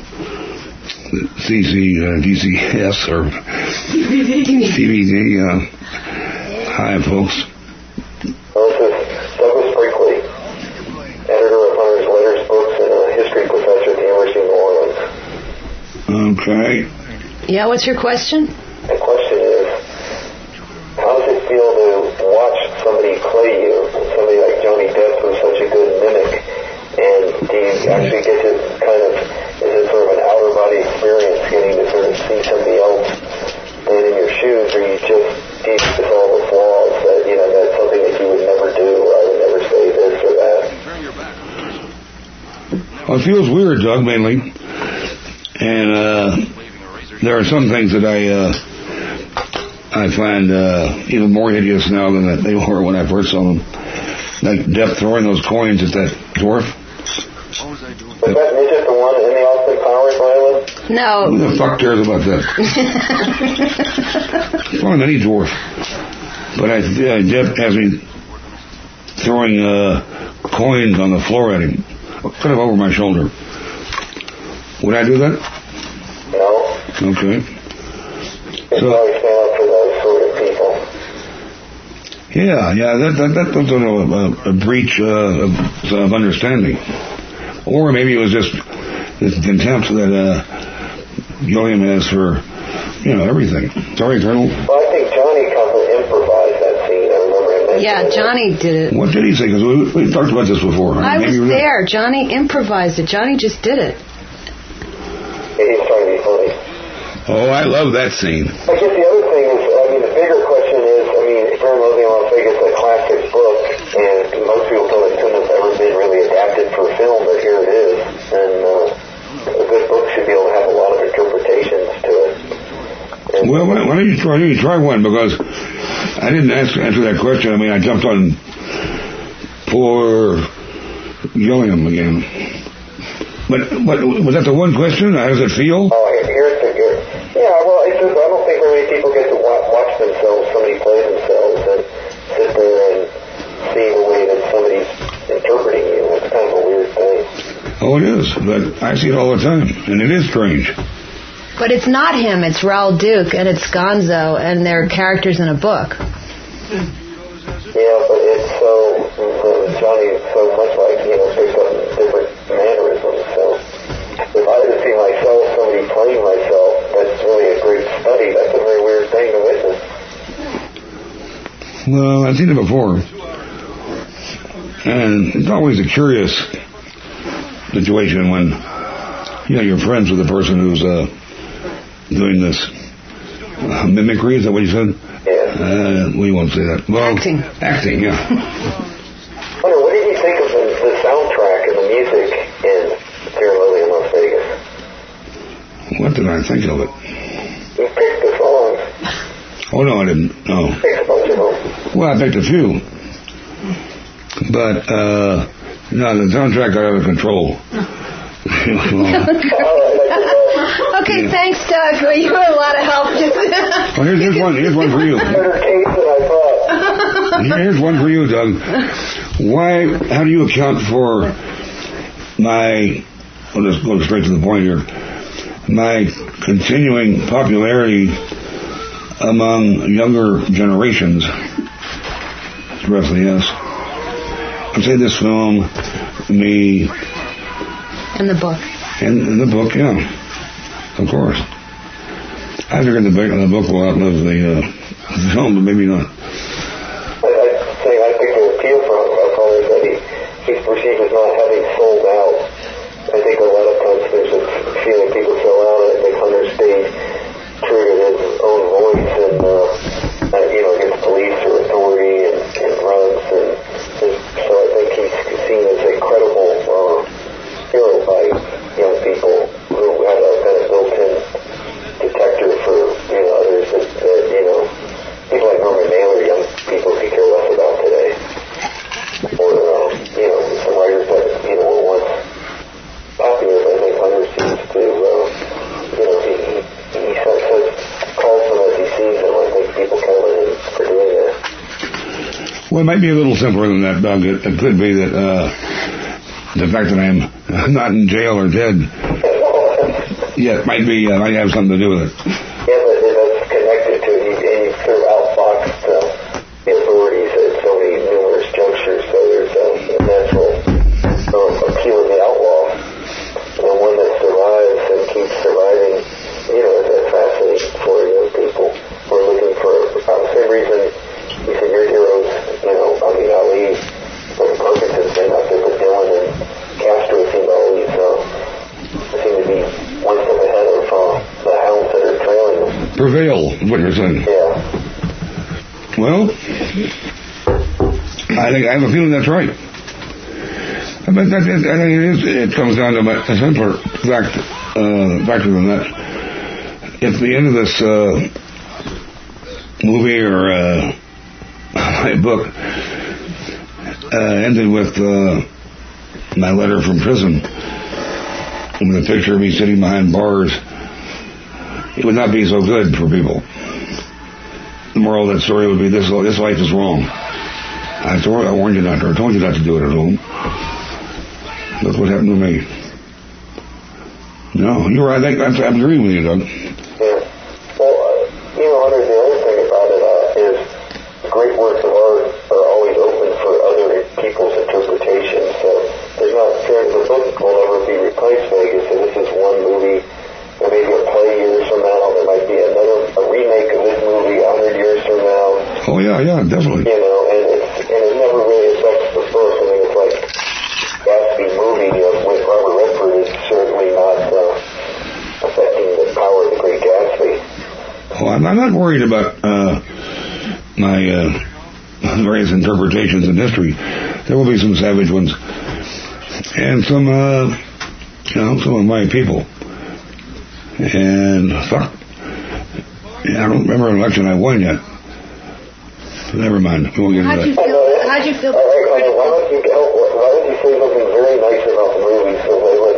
Speaker 1: DCS or CBD. Hi, folks.
Speaker 5: Well, this is Douglas Brinkley, editor of Hunter's Letters books and a history professor at the University of New Orleans.
Speaker 1: Okay.
Speaker 3: Yeah, what's your question?
Speaker 5: The question is, how does it feel to watch somebody play you? Somebody like Johnny Depp was such a good mimic. And do you actually get to kind of, is it sort of an outer body experience getting to sort of see somebody else stand in your shoes, or you just deep with all the flaws that, you know, that's something that you would never do, or I would never say this or that?
Speaker 1: Well, it feels weird, Doug, mainly. And there are some things that I find even more hideous now than they were when I first saw them. like Depp throwing those coins at that dwarf?
Speaker 5: Was that midget the one in the Austin Powers, Lila?
Speaker 3: No.
Speaker 1: Who the fuck cares about that? Throwing any dwarf. But Depp has me throwing coins on the floor at him, kind of over my shoulder. Would I do that?
Speaker 5: No.
Speaker 1: Okay.
Speaker 5: So always stand up for those sort of people.
Speaker 1: Yeah, that's a breach of understanding. Or maybe it was just this contempt that Gilliam has for, everything. Sorry, Colonel.
Speaker 5: Well, I think Johnny kind of improvised that scene. I remember him mentioning
Speaker 3: Yeah, Johnny did it.
Speaker 1: What did he say? Because we talked about this before.
Speaker 3: I was there. Johnny improvised it. Johnny just did it.
Speaker 5: Yeah, he's trying to be funny.
Speaker 1: Oh, I love that scene.
Speaker 5: I guess the other thing is, the bigger question is, Fear and Loathing in Las Vegas is a classic book, and most people don't assume it's ever been really adapted for film, but here it is. And a good book should be able to have a lot of interpretations to it. And
Speaker 1: Well, why don't you try one? Because I didn't answer that question. I jumped on poor Gilliam again. But was that the one question? How does it feel?
Speaker 5: It's just, I don't think very many people get to watch themselves, somebody play themselves, and sit there and see the way that somebody's interpreting you. It's kind of a weird thing.
Speaker 1: Oh, it is. But I see it all the time, and it is strange.
Speaker 3: But it's not him. It's Raoul Duke, and it's Gonzo, and they're characters in a book.
Speaker 5: Yeah, but it's Johnny is so much like, picks up different mannerisms. So if I were to see myself, somebody playing myself, that's really a great study. That's a very weird thing to witness.
Speaker 1: Well, I've seen it before. And it's always a curious situation when, you're friends with the person who's doing this mimicry. Is that what you said?
Speaker 5: Yeah.
Speaker 1: We won't say that. Well, Acting, yeah.
Speaker 5: Hunter, what did you think of the soundtrack and the music in Fear and Loathing in Las Vegas?
Speaker 1: What did I think of it?
Speaker 5: You picked the songs.
Speaker 1: Oh, no, I didn't. No.
Speaker 5: You picked a bunch of them.
Speaker 1: Well, I picked a few. But, no, the soundtrack got out of control.
Speaker 3: Okay, thanks, Doug. Well, you were a lot of help.
Speaker 1: Well, here's one for you.
Speaker 5: Better case than I thought.
Speaker 1: Here's one for you, Doug. How do you account for I'll just go straight to the point here, my continuing popularity among younger generations? It's roughly yes. I'd say this film, me...
Speaker 3: And the book.
Speaker 1: In the book, yeah. Of course. I figure the book will outlive the film, but maybe not.
Speaker 5: I think the appeal from Hunter is that he's perceived as not having sold out. I think a lot of times there's a feeling people sell out, and I think Hunter stayed true to his own voice and, against police or authority and runs. So I think he's seen as a credible hero by young people who have a kind of built-in detector for others that people like Norman Mailer, young people could care less about today, or some writers that were once popular. I think Hunter seems to he calls them as he sees them. I think people count on him for doing that.
Speaker 1: Well, it might be a little simpler than that, Doug. It could be that the fact that I'm not in jail or dead, might have something to do with it.
Speaker 5: Yeah, but that's connected to it, and you sort of outfoxed the authorities at so many numerous junctures, so there's a natural appeal of the outlaw, and one that survives and keeps surviving, is fascinating for young people who are looking for, for the same reason you said your heroes, Ali, but Parkinson's been out there with Dylan and Castro seem to always seem to be one step ahead of the hounds that are trailing them.
Speaker 1: Prevail, is what you're saying.
Speaker 5: Yeah.
Speaker 1: Well, I have a feeling that's right. But I think it comes down to a simpler factor than that. At the end of this movie or my book, ended with my letter from prison with a picture of me sitting behind bars, it would not be so good for people. The moral of that story would be this life is wrong. I warned you not to. I told you not to do it at home. That's what happened to me. No, you're right. I'm agreeing with you, Doug.
Speaker 5: Yeah. Well, Hunter, the other thing about it is great works of art are always open for other people's interpretations. So there's not the book will never be replaced, Vegas. So this is one movie. There may be a play years from now. There might be a remake of this movie 100 years from now.
Speaker 1: Oh yeah, definitely.
Speaker 5: And it never really affects the book. I mean, it's like Gatsby movie with Robert Redford is certainly not affecting the power of the Great Gatsby.
Speaker 1: Oh, I'm not worried about my various interpretations in history. There will be some savage ones, and some of my people. And fuck, I don't remember an election I won yet. So never mind. We won't get into that.
Speaker 3: How'd you feel?
Speaker 5: Why don't you say something very nice about the movie so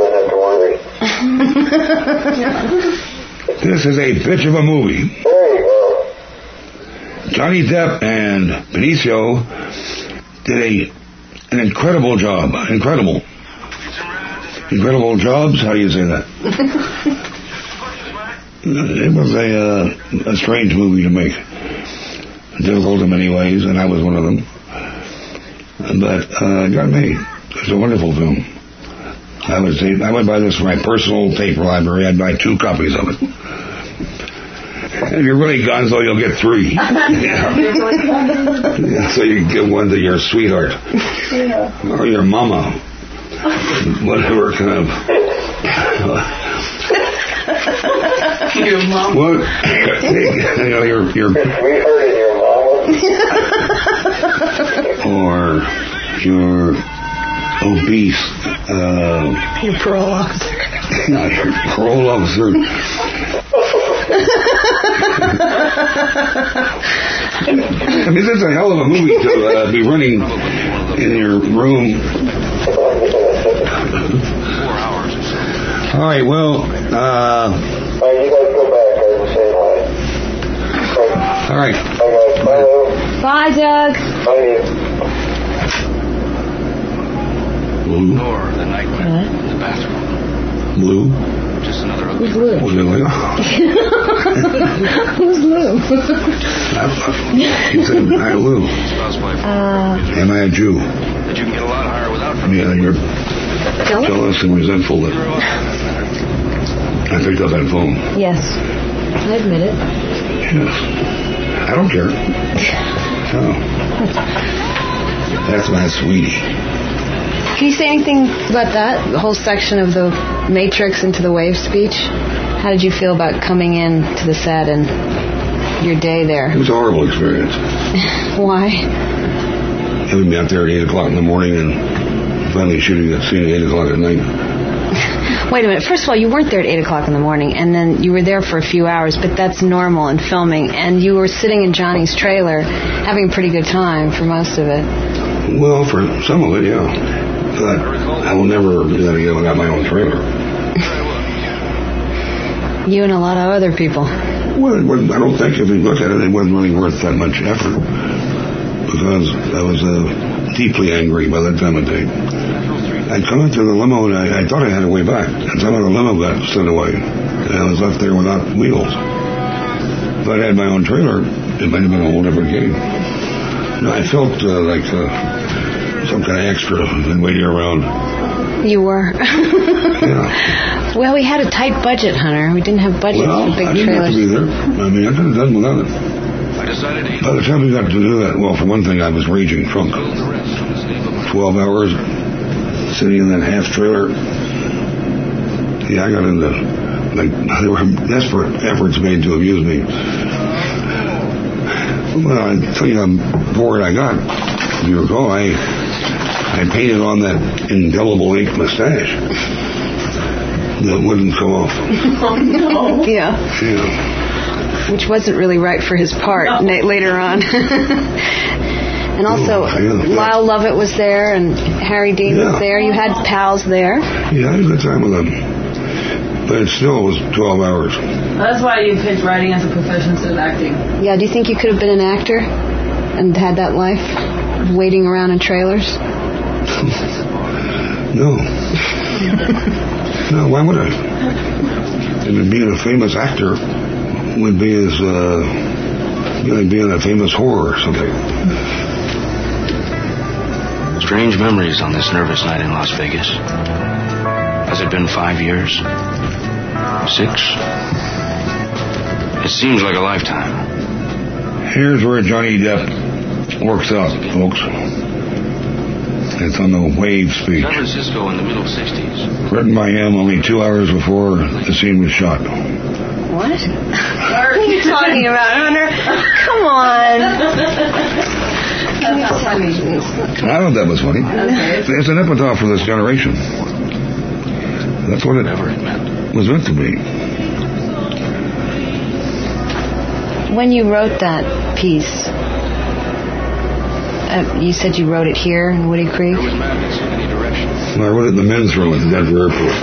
Speaker 5: they wouldn't have to worry?
Speaker 1: This is a bitch of a movie.
Speaker 5: There you go.
Speaker 1: Johnny Depp and Benicio did an incredible job. Incredible jobs? How do you say that? It was a strange movie to make. Difficult in many ways, and I was one of them. But it got made. It's a wonderful film. I would buy this for my personal tape library. I'd buy 2 copies of it. And if you're really gonzo, you'll get 3. Yeah, so you can give one to your sweetheart. Or your mama. Whatever kind of...
Speaker 2: Your mom.
Speaker 1: What? Your
Speaker 5: sweetheart and your mama.
Speaker 1: Or your obese.
Speaker 3: Your parole officer.
Speaker 1: Yeah, your parole officer. I mean, this is a hell of a movie to be running in your room.
Speaker 4: 4 hours or so.
Speaker 1: All right, well,
Speaker 5: All right, you guys go back. I was saying hi.
Speaker 1: all right.
Speaker 5: Bye, guys. Bye, Lou.
Speaker 3: Bye, Doug.
Speaker 5: Bye,
Speaker 1: Blue.
Speaker 4: Nor the nightmare in the bathroom.
Speaker 1: Blue.
Speaker 4: Just another
Speaker 3: Who's Lou?
Speaker 1: Was it like,
Speaker 3: Who's Lou?
Speaker 1: you said, hi, Lou.
Speaker 4: spouse wife.
Speaker 1: Am I a Jew?
Speaker 4: That you can get a lot higher without.
Speaker 1: Yeah, you're jealous and resentful that I picked up that phone.
Speaker 3: Yes. I admit it.
Speaker 1: Yes. I don't care. No. That's my sweetie.
Speaker 3: Can you say anything about that? The whole section of the Matrix into the Wave speech? How did you feel about coming in to the set and your day there?
Speaker 1: It was a horrible experience.
Speaker 3: Why?
Speaker 1: Having me out there at 8 o'clock in the morning and finally shooting that scene at 8 o'clock at night.
Speaker 3: Wait a minute. First of all, you weren't there at 8 o'clock in the morning, and then you were there for a few hours, but that's normal in filming, and you were sitting in Johnny's trailer having a pretty good time for most of it.
Speaker 1: Well, for some of it, yeah. But I will never do that again without my own trailer.
Speaker 3: You and a lot of other people.
Speaker 1: Well, I don't think if you look at it, it wasn't really worth that much effort. Because I was deeply angry by that time of day. I'd come into the limo and I thought I had a way back. And somehow the limo got sent away. And I was left there without wheels. If I'd had my own trailer, it might have been a whole different game. No, I felt like some kind of extra than waiting around.
Speaker 3: You were.
Speaker 1: Yeah.
Speaker 3: Well, we had a tight budget, Hunter. We didn't have budget for big
Speaker 1: I didn't
Speaker 3: trailers.
Speaker 1: have to be there. I mean, I could have done without it.
Speaker 4: I decided to
Speaker 1: By the time we got to do that, well, for one thing, I was raging drunk.
Speaker 4: build the rest from the sleep of my
Speaker 1: 12 hours sitting in that half trailer. Yeah, I got into, like, there were desperate efforts made to amuse me. Well, I tell you how bored I got. If you recall, I painted on that indelible ink mustache that wouldn't come off.
Speaker 2: Oh, no.
Speaker 3: Yeah.
Speaker 1: Yeah.
Speaker 3: Which wasn't really right for his part later on. And also, Lyle Lovett was there, and Harry Dean was there. You had pals there.
Speaker 1: Yeah, I had a good time with them. But it still was 12 hours.
Speaker 2: That's why you picked writing as a profession instead of acting.
Speaker 3: Yeah, do you think you could have been an actor and had that life, waiting around in trailers?
Speaker 1: No. No, why would I? And being a famous actor would be as like being a famous whore or something.
Speaker 4: Strange memories on this nervous night in Las Vegas. Has it been 5 years? 6? It seems like a lifetime.
Speaker 1: Here's where Johnny Depp works out, folks. It's on the wave speech.
Speaker 4: San Francisco in the middle 60s.
Speaker 1: Written by him only 2 hours before the scene was shot.
Speaker 3: What? What are you talking about, Hunter? Come on.
Speaker 2: That's funny.
Speaker 1: I thought that was funny.
Speaker 2: Okay.
Speaker 1: It's an epitaph for this generation. That's what it was meant to be.
Speaker 3: When you wrote that piece, you said you wrote it here in Woody Creek?
Speaker 4: There was madness in any direction.
Speaker 1: Well, I wrote it in the men's room at the Denver airport.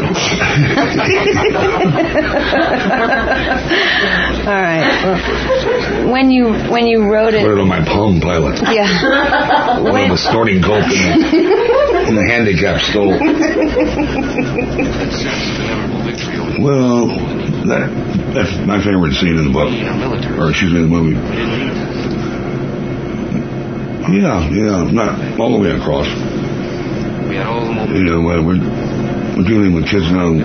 Speaker 3: All right. Well, when you wrote
Speaker 1: I
Speaker 3: it...
Speaker 1: wrote it on my Palm Pilot.
Speaker 3: Yeah.
Speaker 1: When I was snorting coke in the handicap stall. Well, that's my favorite scene in the book. Or, excuse me, the movie. Yeah, not all the way across.
Speaker 4: We had all the moments.
Speaker 1: You know, we're dealing with kids now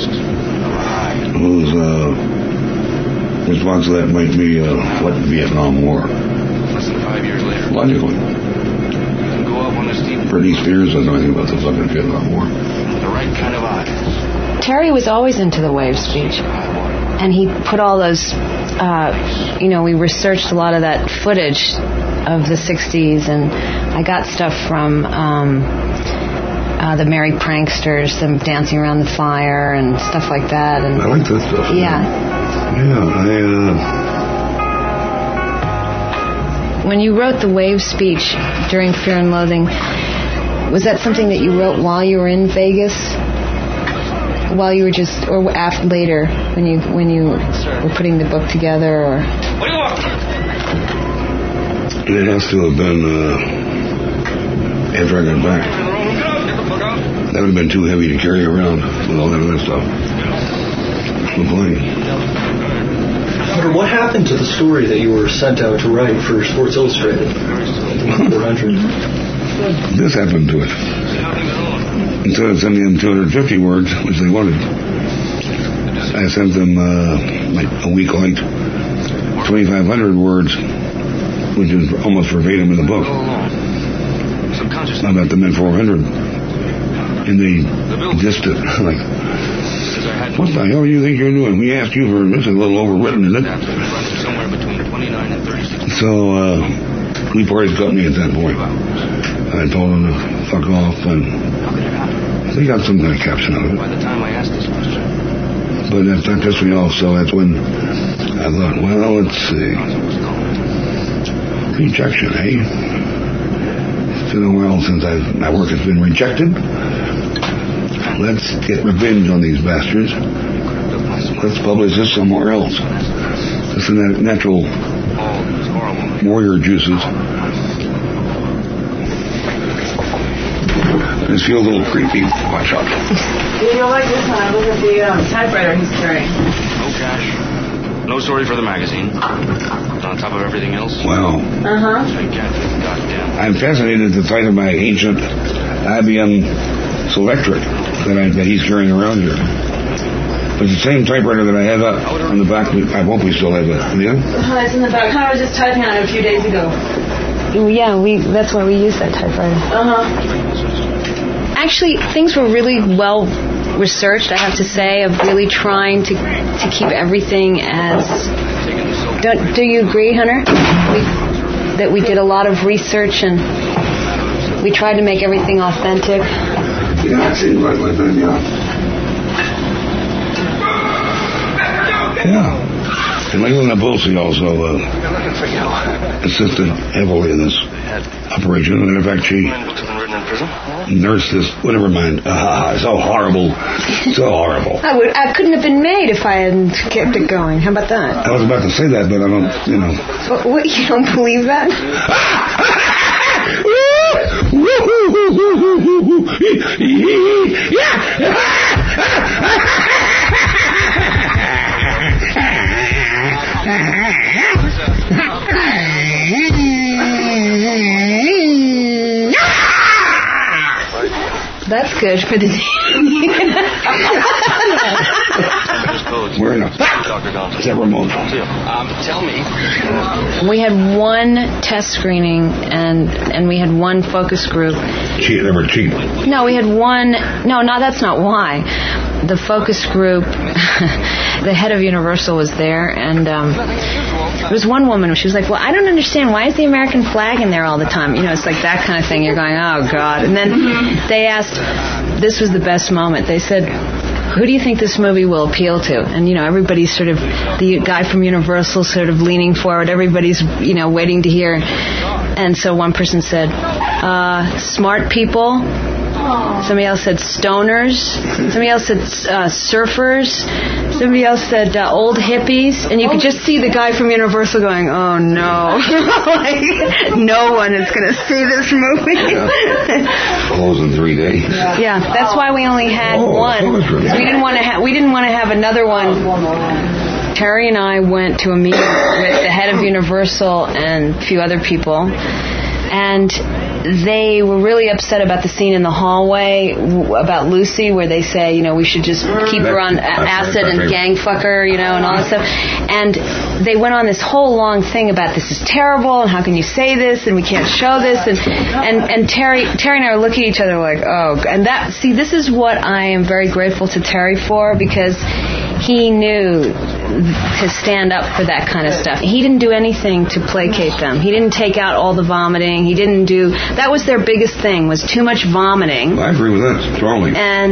Speaker 1: whose response to that might be what the Vietnam War.
Speaker 4: Less than 5 years later.
Speaker 1: Logically.
Speaker 4: You can go up on the steep.
Speaker 1: Britney Spears doesn't know anything about the fucking Vietnam War.
Speaker 4: With the right kind of eyes.
Speaker 3: Terry was always into the wave speech. And he put all those, we researched a lot of that footage of the 60s, and I got stuff from the Merry Pranksters, them dancing around the fire and stuff like that. And
Speaker 1: I like that stuff.
Speaker 3: Yeah. When you wrote the wave speech during Fear and Loathing, was that something that you wrote while you were in Vegas? While you were just, or after, later, when you were putting the book together, or?
Speaker 4: What do you want?
Speaker 1: It has to have been after I got back. That would have been too heavy to carry around with all that other stuff. The plane.
Speaker 6: Hunter, what happened to the story that you were sent out to write for Sports Illustrated? 400.
Speaker 1: This happened to it. Instead of sending them 250 words, which they wanted, I sent them like a week late 2,500 words, which is almost verbatim in the book about the Mid-400, and they dissed it like, what the hell do you think you're doing? We asked you for this, is a little overwritten, isn't it? So we parted company at that point. I told them to fuck off, and they got some kind of caption out of it.
Speaker 4: By the time I asked this question.
Speaker 1: But that pissed me off, so that's when I thought, well, let's see. Rejection, eh? It's been a while since my work has been rejected. Let's get revenge on these bastards. Let's publish this somewhere else. It's the natural warrior juices. This feels a little creepy. Watch out.
Speaker 2: You'll like this one. Look at the typewriter he's carrying.
Speaker 4: No cash. No story for the magazine. On top of everything else.
Speaker 1: Wow.
Speaker 4: Goddamn.
Speaker 1: I'm fascinated at the sight of my ancient IBM Selectric that he's carrying around here. But the same typewriter that I had up on the back, I hope we still have it. Yeah?
Speaker 2: It's in the back. I was just typing on it a few days ago.
Speaker 3: Yeah, that's why we use that typewriter. Actually, things were really well researched, I have to say, of really trying to keep everything as... Do you agree, Hunter? That we did a lot of research and we tried to make everything authentic?
Speaker 1: Yeah, it seems like that, yeah. Yeah. And Leland Abulsi also assisted heavily in this. operation, and in fact she nursed this. Whatever mind. So horrible, so horrible.
Speaker 3: I couldn't have been made if I hadn't kept it going. How about that?
Speaker 1: I was about to say that, but I don't.
Speaker 3: What, you don't believe that? That's good for the
Speaker 1: We're in a Is that remote?
Speaker 4: Tell me.
Speaker 3: We had one test screening and we had one focus group.
Speaker 1: They were cheap.
Speaker 3: No, we had one. No, that's not why. The focus group, the head of Universal was there, and there was one woman. She was like, "Well, I don't understand. Why is the American flag in there all the time?" It's like that kind of thing. You're going, "Oh God!" And then they asked. This was the best moment. They said, "Who do you think this movie will appeal to?" And everybody's sort of the guy from Universal sort of leaning forward. Everybody's waiting to hear. And so one person said, "Smart people." Somebody else said stoners. Somebody else said surfers. Somebody else said old hippies. And you could just see the guy from Universal going, "Oh no." Like, no one is going to see this movie.
Speaker 1: Close in 3 days.
Speaker 3: Yeah, that's why we only had one. We didn't want to have another one. Terry and I went to a meeting with the head of Universal and a few other people. And they were really upset about the scene in the hallway about Lucy, where they say, we should just keep her on acid and gang fuck her, and all that stuff. And they went on this whole long thing about this is terrible, and how can you say this, and we can't show this, and Terry and I are looking at each other like, oh, and this is what I am very grateful to Terry for, because he knew to stand up for that kind of stuff. He didn't do anything to placate them. He didn't take out all the vomiting. He didn't do... That was their biggest thing, was too much vomiting.
Speaker 1: I agree with that strongly.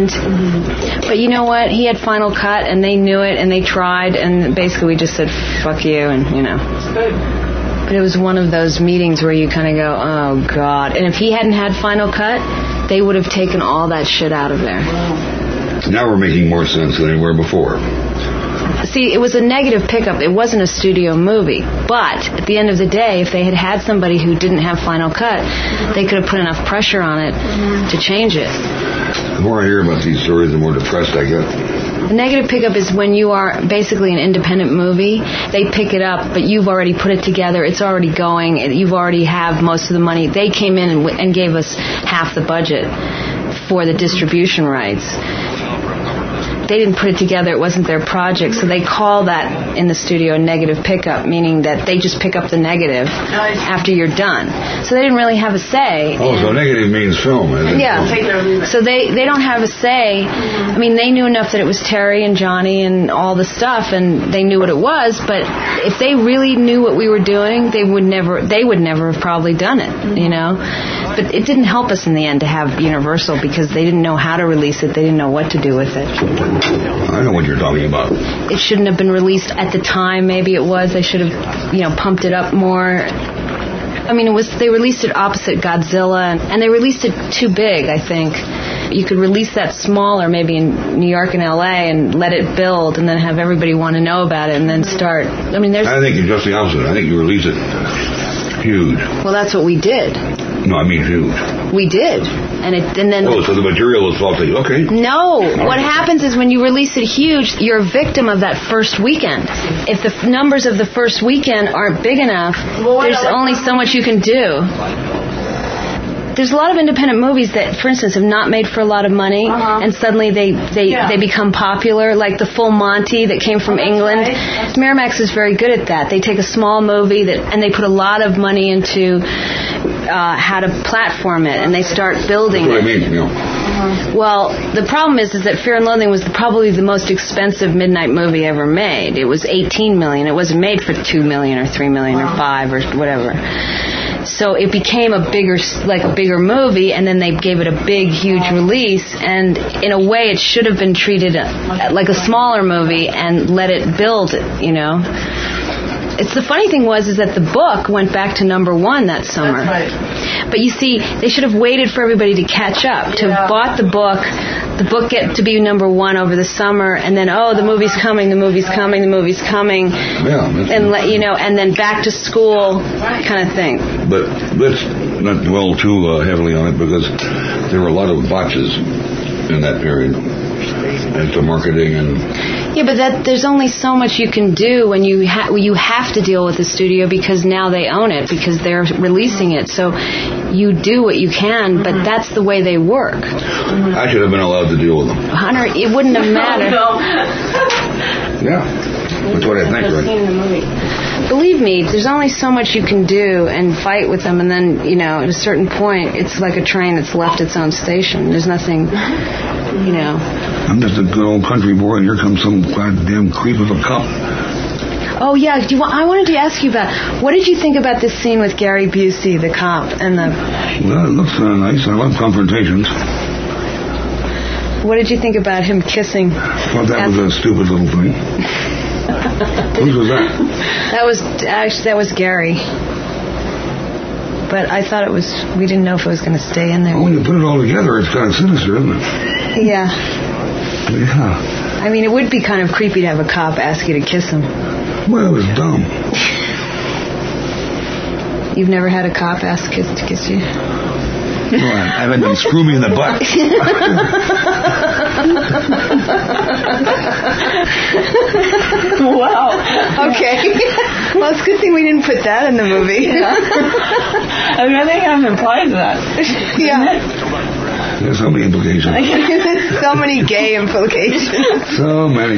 Speaker 3: But you know what? He had final cut, and they knew it, and they tried, and basically we just said, fuck you, and, But it was one of those meetings where you kind of go, oh, God. And if he hadn't had final cut, they would have taken all that shit out of there.
Speaker 1: Now we're making more sense than anywhere before.
Speaker 3: See, it was a negative pickup. It wasn't a studio movie. But at the end of the day, if they had had somebody who didn't have final cut, they could have put enough pressure on it to change it.
Speaker 1: The more I hear about these stories, the more depressed I get.
Speaker 3: The negative pickup is when you are basically an independent movie. They pick it up, but you've already put it together. It's already going. You've already have most of the money. They came in and gave us half the budget for the distribution rights. They didn't put it together. It wasn't their project. So they call that in the studio a negative pickup, meaning that they just pick up the negative after you're done. So they didn't really have a say.
Speaker 1: Oh, so negative means film.
Speaker 3: Yeah. So they don't have a say. I mean, they knew enough that it was Terry and Johnny and all the stuff, and they knew what it was. But if they really knew what we were doing, they would never have probably done it, But it didn't help us in the end to have Universal, because they didn't know how to release it. They didn't know what to do with it.
Speaker 1: I know what you're talking about.
Speaker 3: It shouldn't have been released at the time. Maybe it was. They should have, pumped it up more. I mean, they released it opposite Godzilla, and they released it too big, I think. You could release that smaller, maybe in New York and L.A., and let it build, and then have everybody want to know about it, and then start. I mean, I
Speaker 1: think you're just the opposite. I think you release it huge.
Speaker 3: Well, that's what we did.
Speaker 1: No, I mean huge.
Speaker 3: We did. And then...
Speaker 1: Oh, so the material is faulty. Okay.
Speaker 3: No. What happens is when you release it huge, you're a victim of that first weekend. If the numbers of the first weekend aren't big enough, there's only so much you can do. There's a lot of independent movies that, for instance, have not made for a lot of money, and suddenly they become popular, like the Full Monty that came from England. Miramax is very good at that. They take a small movie and they put a lot of money into how to platform it, and they start building
Speaker 1: That's what
Speaker 3: it.
Speaker 1: I mean,
Speaker 3: Well, the problem is that Fear and Loathing was probably the most expensive midnight movie ever made. It was $18 million. It wasn't made for $2 million or $3 million or $5 or whatever. So it became a bigger movie, and then they gave it a big, huge release, and in a way it should have been treated like a smaller movie and let it build, It's the funny thing is that the book went back to #1 that summer.
Speaker 2: That's right.
Speaker 3: But you see, they should have waited for everybody to catch up, to have bought the book get to be number one over the summer, and then, the movie's coming,
Speaker 1: Yeah,
Speaker 3: and and then back to school kind of thing.
Speaker 1: but let's not dwell too heavily on it, because there were a lot of botches in that period as to marketing and.
Speaker 3: Yeah, but there's only so much you can do when you have to deal with the studio, because now they own it, because they're releasing it. So you do what you can, but that's the way they work.
Speaker 1: I should have been allowed to deal with them.
Speaker 3: Hunter, it wouldn't have mattered.
Speaker 1: Yeah, that's what I think, right?
Speaker 3: Believe me, there's only so much you can do and fight with them, and then, at a certain point, it's like a train that's left its own station. There's nothing,
Speaker 1: I'm just a good old country boy, and here comes some goddamn creep of a cop.
Speaker 3: Oh, yeah. I wanted to ask you about, what did you think about this scene with Gary Busey, the cop, and the...
Speaker 1: Well, it looks nice. I love confrontations.
Speaker 3: What did you think about him kissing?
Speaker 1: Well, that was a stupid little thing. Whose was that?
Speaker 3: That was Gary. But I thought we didn't know if it was going to stay in there.
Speaker 1: Well, when you put it all together, it's kind of sinister, isn't it?
Speaker 3: Yeah.
Speaker 1: Yeah.
Speaker 3: I mean, it would be kind of creepy to have a cop ask you to kiss him.
Speaker 1: Well, it was dumb.
Speaker 3: You've never had a cop ask to kiss you?
Speaker 1: Well, I've had them screw me in the butt.
Speaker 2: Wow.
Speaker 3: Okay. Well, it's a good thing we didn't put that in the movie.
Speaker 2: Yeah. I mean, I think I'm implied that.
Speaker 3: Yeah.
Speaker 1: There's so many implications.
Speaker 3: So many gay implications.
Speaker 1: So many.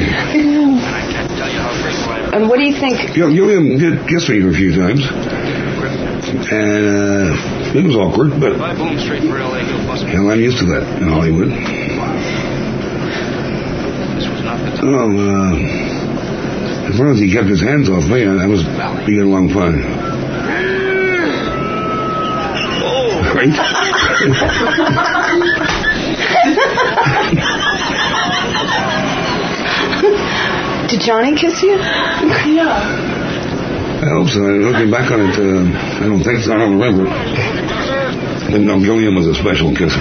Speaker 3: And what do you think?
Speaker 1: Gilliam did kiss me a few times. And it was awkward, but hell, I'm used to that in Hollywood. As long as he kept his hands off me, I was being along fine. Right?
Speaker 3: Did Johnny kiss you?
Speaker 2: Yeah.
Speaker 1: I hope so. Looking back on it, I don't think so. I don't remember. But no, Gilliam was a special kisser.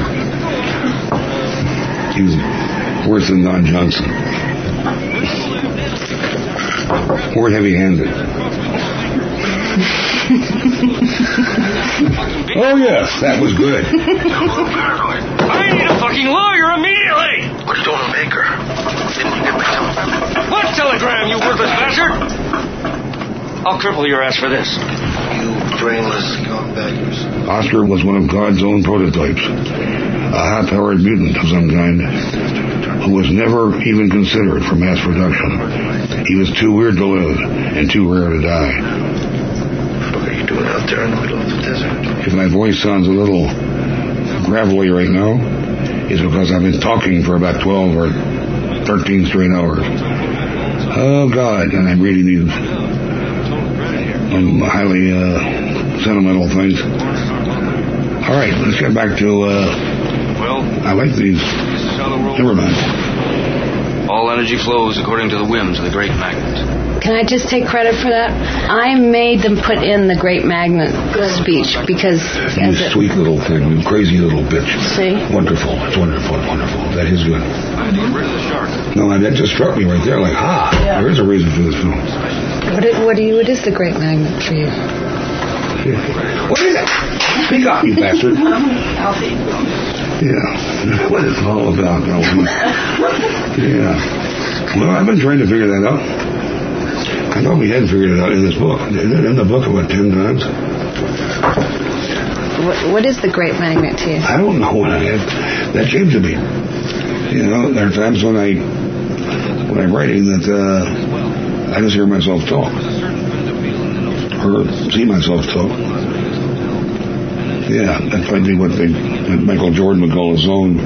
Speaker 1: He was worse than Don Johnson. More heavy-handed. Oh, yes, that was good.
Speaker 4: I need a fucking lawyer immediately!
Speaker 7: What are you doing to Baker? Didn't you get my telegram?
Speaker 4: What telegram, you worthless bastard? I'll cripple your ass for this.
Speaker 7: You brainless scoutbaggers.
Speaker 1: Oscar was one of God's own prototypes. A high-powered mutant of some kind who was never even considered for mass production. He was too weird to live and too rare to die.
Speaker 7: What are you doing out there in the middle of the desert?
Speaker 1: If my voice sounds a little gravelly right now, it's because I've been talking for about 12 or 13 straight hours. Oh, God, and I'm reading these highly sentimental things. All right, let's get back to, I like these. Never mind.
Speaker 4: All energy flows according to the whims of the great magnet.
Speaker 3: Can I just take credit for that? I made them put in the Great Magnet speech because...
Speaker 1: You sweet little thing, you crazy little bitch.
Speaker 3: See?
Speaker 1: Wonderful. It's wonderful, wonderful. That is good.
Speaker 4: I need rid of the shark.
Speaker 1: No, that just struck me right there. Like, there is a reason for this film.
Speaker 3: What is the Great Magnet for you?
Speaker 1: What is it? Speak up, you bastard.
Speaker 2: Alfie.
Speaker 1: Yeah. What is it all about, Alfie? Yeah. Well, I've been trying to figure that out. I thought we had figured it out in this book. In the book about 10 times.
Speaker 3: What is the Great Magnet to you?
Speaker 1: I don't know what I had. That came to me. You know, there are times when I'm writing that I just hear myself talk. Or see myself talk. Yeah, that might be what Michael Jordan would call a zone.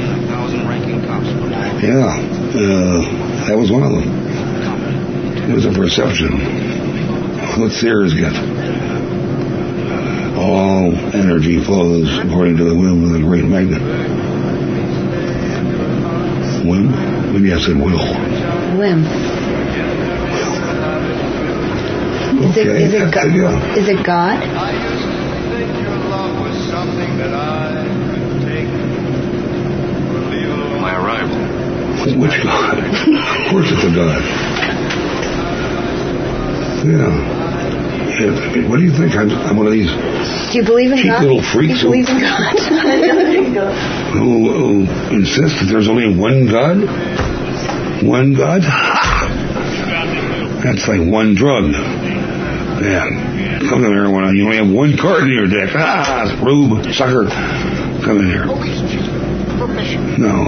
Speaker 1: Yeah, that was one of them. It was a perception. What Sears get? All energy flows according to the whim of the Great Magnet. Whim? Maybe I said will.
Speaker 3: Whim. Is it God?
Speaker 4: My arrival.
Speaker 1: Which God? Of course it's a God. Yeah. What do you think? I'm one of these
Speaker 3: Do you believe in
Speaker 1: cheap
Speaker 3: God?
Speaker 1: little freaks
Speaker 3: Do you believe in God?
Speaker 1: who insist that there's only one God? One God? That's like one drug. Yeah. Come in here when you only have one card in your deck. Rube, sucker. Come in here. No,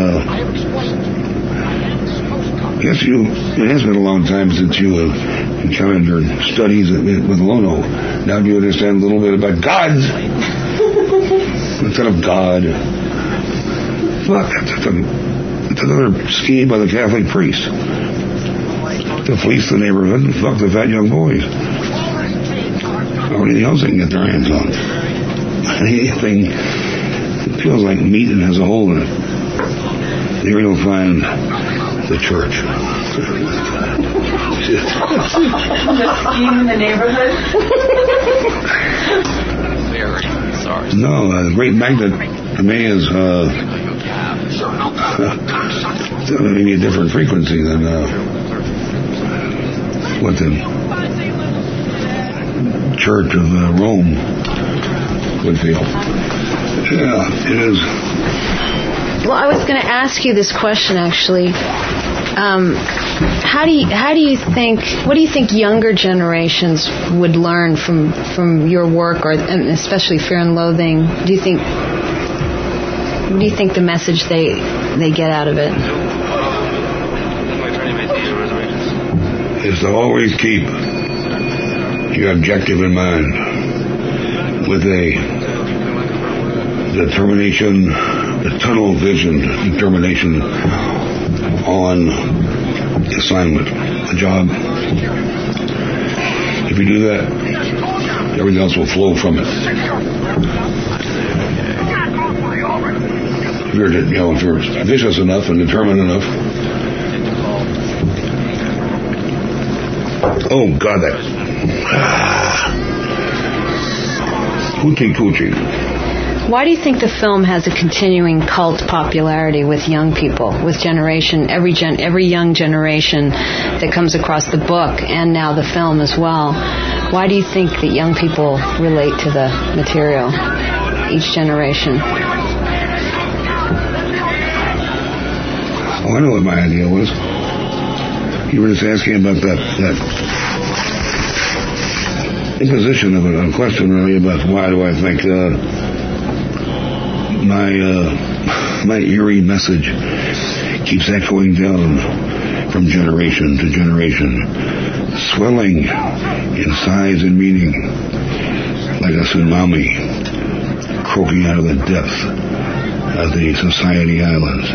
Speaker 1: guess it has been a long time since you encountered your studies with Lono. Now do you understand a little bit about gods instead of God? Look, it's another scheme by the Catholic priests to fleece the neighborhood and fuck the fat young boys. Or anything else they can get their hands on. Anything that feels like meat and has a hole in it. There you'll find the church.
Speaker 2: The scheme in the neighborhood?
Speaker 4: Very sorry.
Speaker 1: No, the great magnet to me is maybe a different frequency than what the Church of Rome would feel. Yeah, it is.
Speaker 3: Well, I was going to ask you this question actually. How do you think? What do you think younger generations would learn from your work, and especially Fear and Loathing? What do you think the message they get out of it?
Speaker 1: Is to always keep your objective in mind with a determination, a tunnel vision, determination on assignment, a job. If you do that, everything else will flow from it. If you're vicious enough and determined enough. Oh God, that coochie.
Speaker 3: Why do you think the film has a continuing cult popularity with young people, with every young generation that comes across the book and now the film as well? Why do you think that young people relate to the material, each generation?
Speaker 1: Oh, I know what my idea was. You were just asking about that imposition of a question really about why do I think my eerie message keeps echoing down from generation to generation, swelling in size and meaning like a tsunami croaking out of the depths of the Society Islands.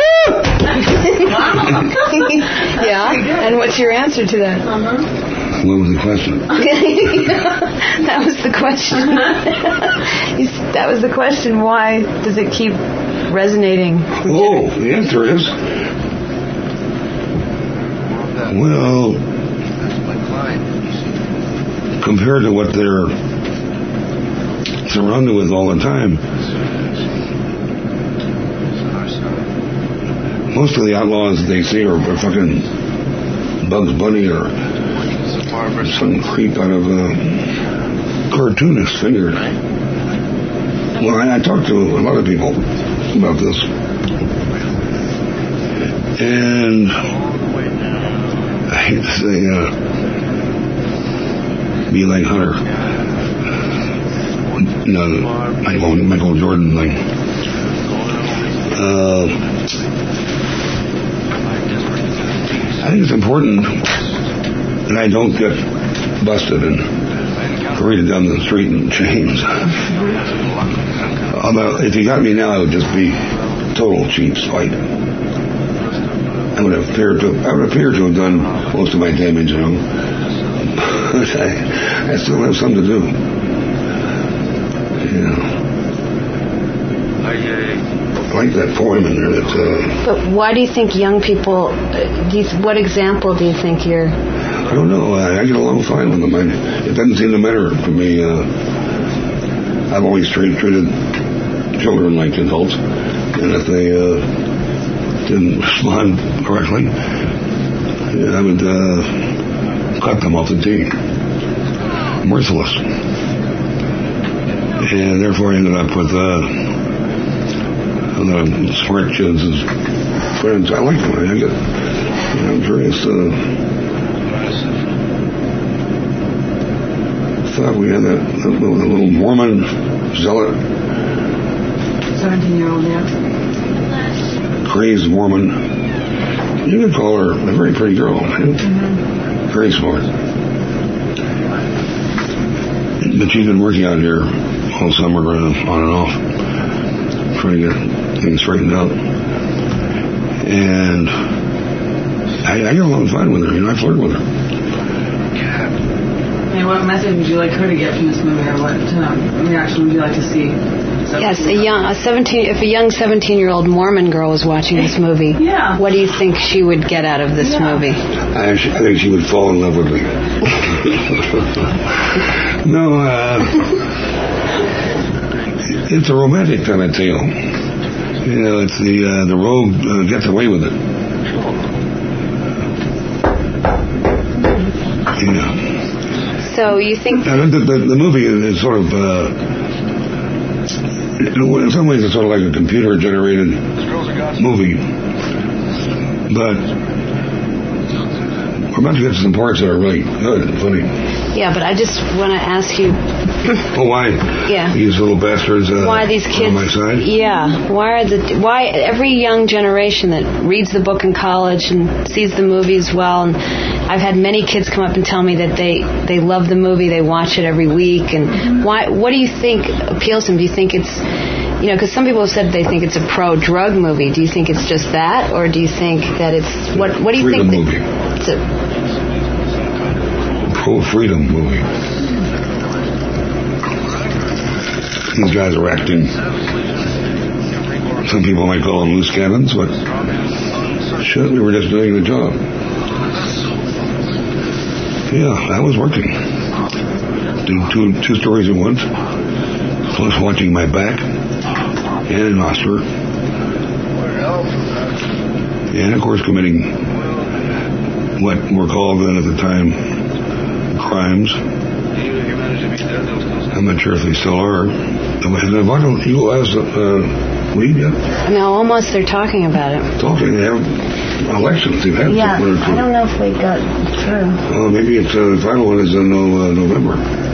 Speaker 3: Yeah, and what's your answer to that?
Speaker 1: What was the question?
Speaker 3: That was the question. That was the question. Why does it keep resonating?
Speaker 1: Oh, the answer is, well, compared to what they're surrounded with all the time, most of the outlaws they see are fucking Bugs Bunny or some creep out of a cartoonist figure. Well, I talked to a lot of people about this, and I hate to say, be like Hunter, Michael Jordan thing. I think it's important that I don't get busted and paraded down the street in chains. Although, if you got me now, it would just be total cheap spite. I would appear to have done most of my damage, you know. I still have something to do. Yeah. I like that poem in there.
Speaker 3: But why do you think young people? What example do you think you're?
Speaker 1: I don't know. I get along fine with them. It doesn't seem to matter to me I've always treated children like adults, and if they didn't respond correctly, I would cut them off the team. Merciless. And therefore I ended up with a lot of smart kids as friends. I like them. I get, I'm curious. Thought we had that little Mormon zealot.
Speaker 2: 17-year-old, yeah.
Speaker 1: Crazed Mormon. You could call her a very pretty girl. Mm-hmm. Very smart. But she's been working out here all summer, on and off, trying to get things straightened out. And I get a lot of fun with her. I flirt with her.
Speaker 2: And what message would you like her to get from this movie, or what reaction would you like to see?
Speaker 3: Yes, if a young 17-year-old Mormon girl was watching this movie, what do you think she would get out of this movie?
Speaker 1: I think she would fall in love with me. No, it's a romantic kind of tale. You know, it's the rogue gets away with it. Yeah.
Speaker 3: So you think
Speaker 1: the movie is sort of in some ways it's sort of like a computer-generated movie, but we're about to get to some parts that are really good and funny.
Speaker 3: Yeah, but I just want to ask you.
Speaker 1: Why?
Speaker 3: Yeah.
Speaker 1: These little bastards.
Speaker 3: Why these kids?
Speaker 1: On my side?
Speaker 3: Yeah. Why every young generation that reads the book in college and sees the movies well, and I've had many kids come up and tell me that they love the movie, they watch it every week, and why? What do you think appeals to them? Do you think it's, because some people have said they think it's a pro-drug movie. Do you think it's just that, or do you think that it's what do you
Speaker 1: Freedom
Speaker 3: think?
Speaker 1: Movie.
Speaker 3: It's a
Speaker 1: pro-freedom movie. These guys are acting. Some people might call them loose cannons, but shit, we were just doing the job. Yeah, I was working. Doing two stories at once, plus watching my back and an Oscar, and of course committing what were called then at the time crimes. I'm not sure if they still are. You as lead yet?
Speaker 3: No, almost. They're talking about it.
Speaker 1: They have elections. They've had
Speaker 3: I
Speaker 1: one or two.
Speaker 3: don't know if we got through.
Speaker 1: Well, maybe it's the final one is in November.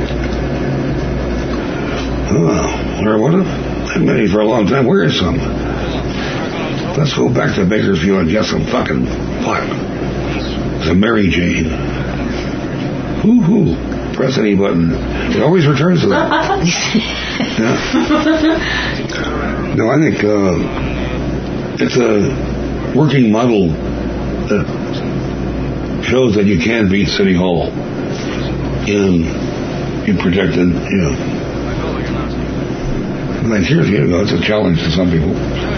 Speaker 1: Marijuana? I've been for a long time. Where is some? Let's go back to Bakersfield and get some fucking pot. It's a Mary Jane. Hoo-hoo. Press any button. It always returns to that. Yeah. No, I think it's a working model that shows that you can beat City Hall in protected, Like here's it's a challenge to some people.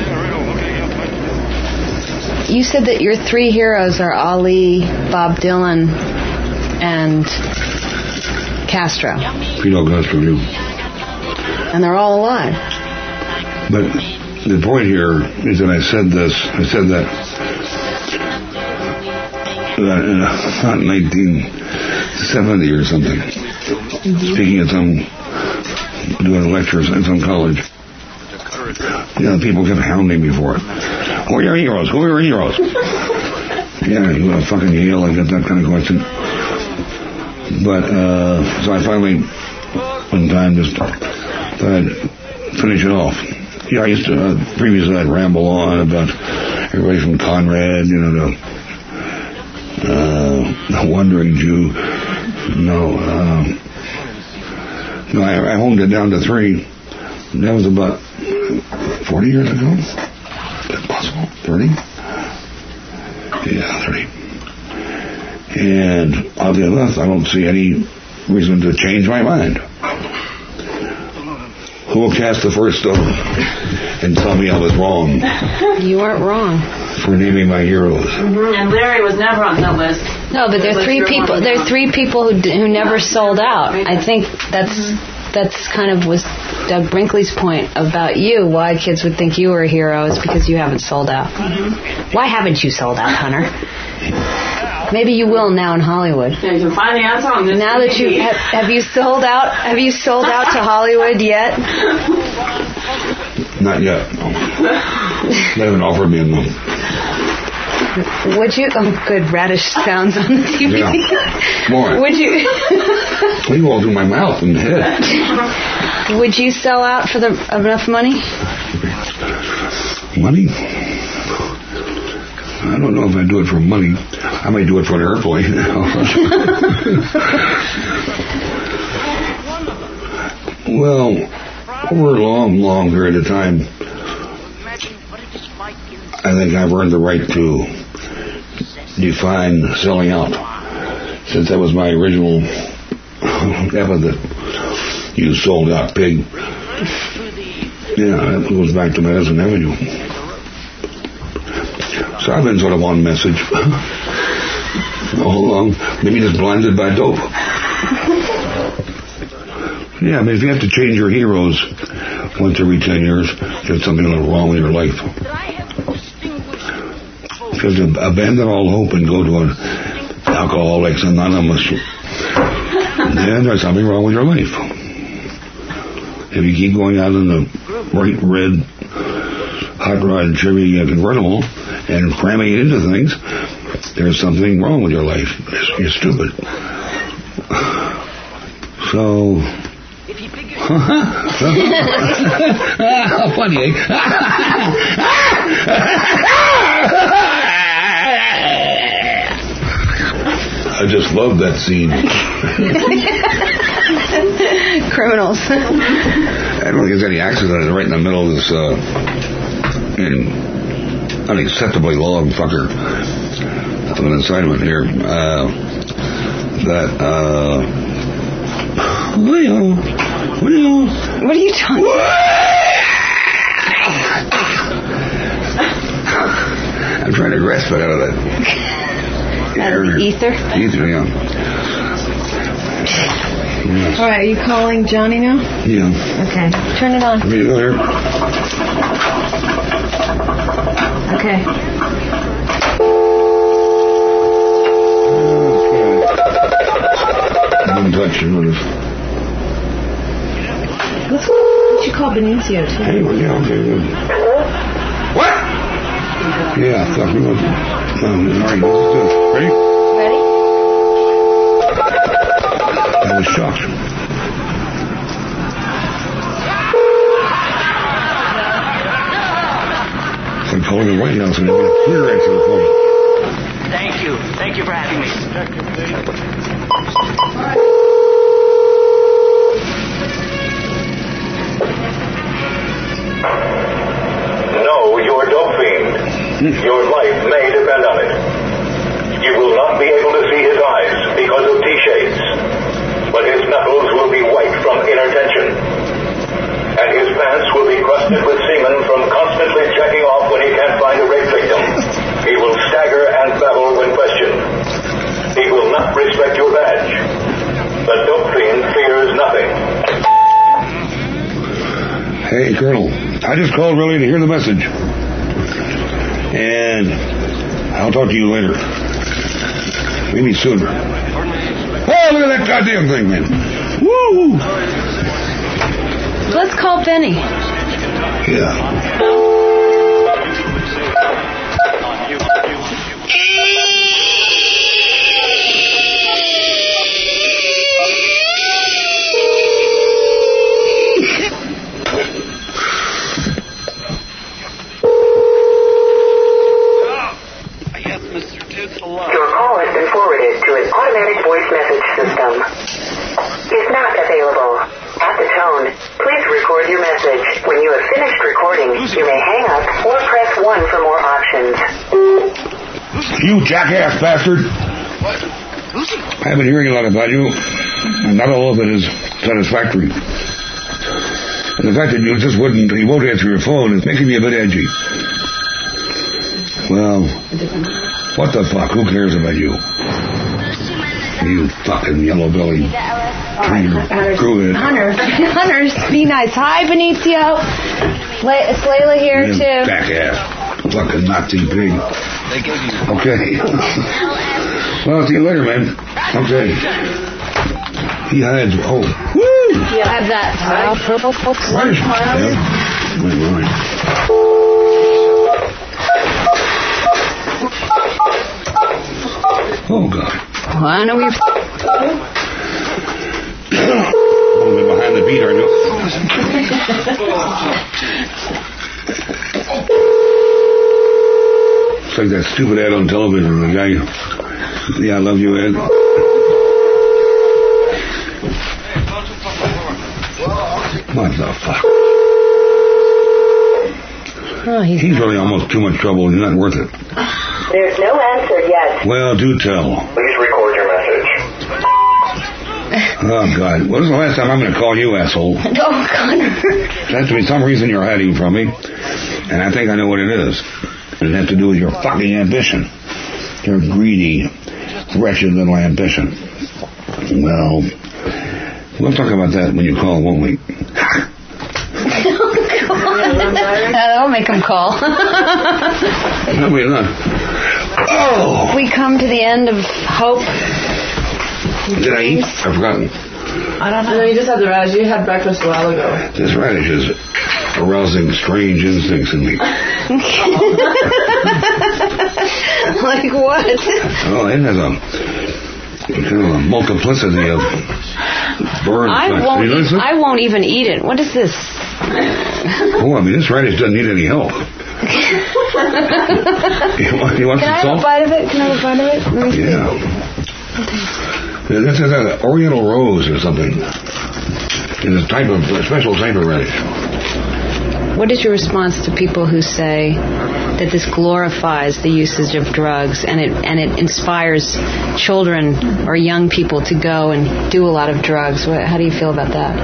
Speaker 3: You said that your three heroes are Ali, Bob Dylan, and Castro.
Speaker 1: Fidel Castro, too.
Speaker 3: And they're all alive.
Speaker 1: But the point here is that I said that not 1970 or something. Mm-hmm. Speaking at doing lectures in some college. People kept hounding me for it. Who are your heroes? Who are your heroes? Yeah, you want to fucking Yale? I get that kind of question. But, so I finally, one time, just thought I'd finish it off. I used to, previously I'd ramble on about everybody from Conrad, the Wandering Jew. No, I honed it down to three. That was about 40 years ago? Is that possible? 30? Yeah, 30. And oddly enough, I don't see any reason to change my mind. Who will cast the first stone and tell me I was wrong?
Speaker 3: You weren't wrong.
Speaker 1: For naming my heroes.
Speaker 2: Mm-hmm. And Larry was never on the list.
Speaker 3: No, but there are three people. There are three people who never sold out. I think that's that's kind of was Doug Brinkley's point about you, why kids would think you were a hero is because you haven't sold out. Why haven't you sold out, Hunter? Maybe you will now in Hollywood.
Speaker 2: Yeah, you can find the answer on this.
Speaker 3: Now that you have you sold out? Have you sold out to Hollywood yet?
Speaker 1: Not yet. They haven't offered me a move.
Speaker 3: Would you? Oh, good radish sounds on the TV.
Speaker 1: Yeah. More.
Speaker 3: Would you?
Speaker 1: They go all through my mouth and head.
Speaker 3: Would you sell out for enough money?
Speaker 1: Money? I don't know if I'd do it for money. I might do it for an airplane. Well, over a long, long period of time, I think I've earned the right to define selling out, since that was my original epithet. You sold out pig. Yeah, that goes back to Madison Avenue. So I've been sort of on message all along. Maybe just blinded by dope. Yeah, I mean, if you have to change your heroes once every 10 years, there's something a little wrong with your life. Because to abandon all hope and go to an Alcoholics Anonymous, then there's something wrong with your life. If you keep going out in the bright red hot rod Chevy convertible and cramming it into things, there's something wrong with your life. You're stupid. So... funny, eh? I just love that scene.
Speaker 3: Criminals.
Speaker 1: I don't think there's any accident. It's right in the middle of this unacceptably long fucker of an assignment here.
Speaker 3: What are you talking about?
Speaker 1: I'm trying to grasp it out of that.
Speaker 3: Out of the ether?
Speaker 1: Ether, yeah. Yes.
Speaker 3: All right, are you calling Johnny now?
Speaker 1: Yeah.
Speaker 3: Okay. Turn it on.
Speaker 1: Ready to go here?
Speaker 3: Okay.
Speaker 1: One touch, you notice.
Speaker 3: You should call Benicio, too.
Speaker 1: Anyway, yeah, okay, good. What? Yeah, fuck me. All right, let's do it. Ready?
Speaker 3: Ready?
Speaker 1: I was shocked. It's like calling the White House and having a clear answer to the phone.
Speaker 8: Thank you. Thank you for having me.
Speaker 5: No, you're dope fiend. Your life may depend on it. You will not be able to see his eyes because of T-shades, but his knuckles will be white from inner tension, and his pants will be crusted with semen from constantly checking off when he can't find a rape victim. He will stagger and babble when questioned. He will not respect your badge. The dope fiend fears nothing.
Speaker 1: Hey, Colonel, I just called really to hear the message. And I'll talk to you later. Maybe sooner. Oh, look at that goddamn thing, man. Woo!
Speaker 3: Let's call Benny.
Speaker 1: Yeah.
Speaker 9: Your call has been forwarded to an automatic voice message system. Is not available. At the tone, please record your message. When you have finished recording, you may hang up or press 1 for more options.
Speaker 1: You jackass bastard. I've been hearing a lot about you, and not all of it is satisfactory. And the fact that you won't answer your phone is making me a bit edgy. Well, what the fuck? Who cares about you? You fucking yellow-belly crewhead.
Speaker 3: Hunter, be nice. Hi, Benicio. It's Layla here,
Speaker 1: You
Speaker 3: too.
Speaker 1: Jackass. Fucking Nazi pig. Okay. Well, see you later, man. Okay. He hides. Oh. Woo!
Speaker 3: You have that purple
Speaker 1: Right. Yeah. Wait, right. Oh, God.
Speaker 3: Why don't we...
Speaker 1: A little bit behind the beat, aren't you? It's like that stupid ad on television. The guy, yeah, I love you, Ed. What the fuck?
Speaker 3: Oh, he's
Speaker 1: really almost too much trouble. He's not worth it.
Speaker 9: There's no answer yet.
Speaker 1: Well, do tell.
Speaker 5: Please record your message.
Speaker 1: Oh, God. When was the last time I'm going to call you, asshole?
Speaker 3: Oh, God.
Speaker 1: There has to be some reason you're hiding from me. And I think I know what it is. It has to do with your fucking ambition. Your greedy, wretched little ambition. Well, we'll talk about that when you call, won't we?
Speaker 3: That'll make him call.
Speaker 1: No, we're not. Oh!
Speaker 3: We come to the end of hope.
Speaker 1: Did I eat? I've forgotten.
Speaker 2: I don't know. No, you just had the radish. You had breakfast a while ago.
Speaker 1: This radish is arousing strange instincts in me.
Speaker 3: Like what?
Speaker 1: Oh, it has a kind of a multiplicity of burns.
Speaker 3: I won't even eat it. What is this?
Speaker 1: Oh, I mean, this radish doesn't need any help. You want
Speaker 3: Can
Speaker 1: some
Speaker 3: I have
Speaker 1: salt?
Speaker 3: a bite of it? Can I have a bite of it? Let me see.
Speaker 1: Yeah. This is an Oriental rose or something. It's a special type of radish.
Speaker 3: What is your response to people who say that this glorifies the usage of drugs and it inspires children or young people to go and do a lot of drugs? How do you feel about that?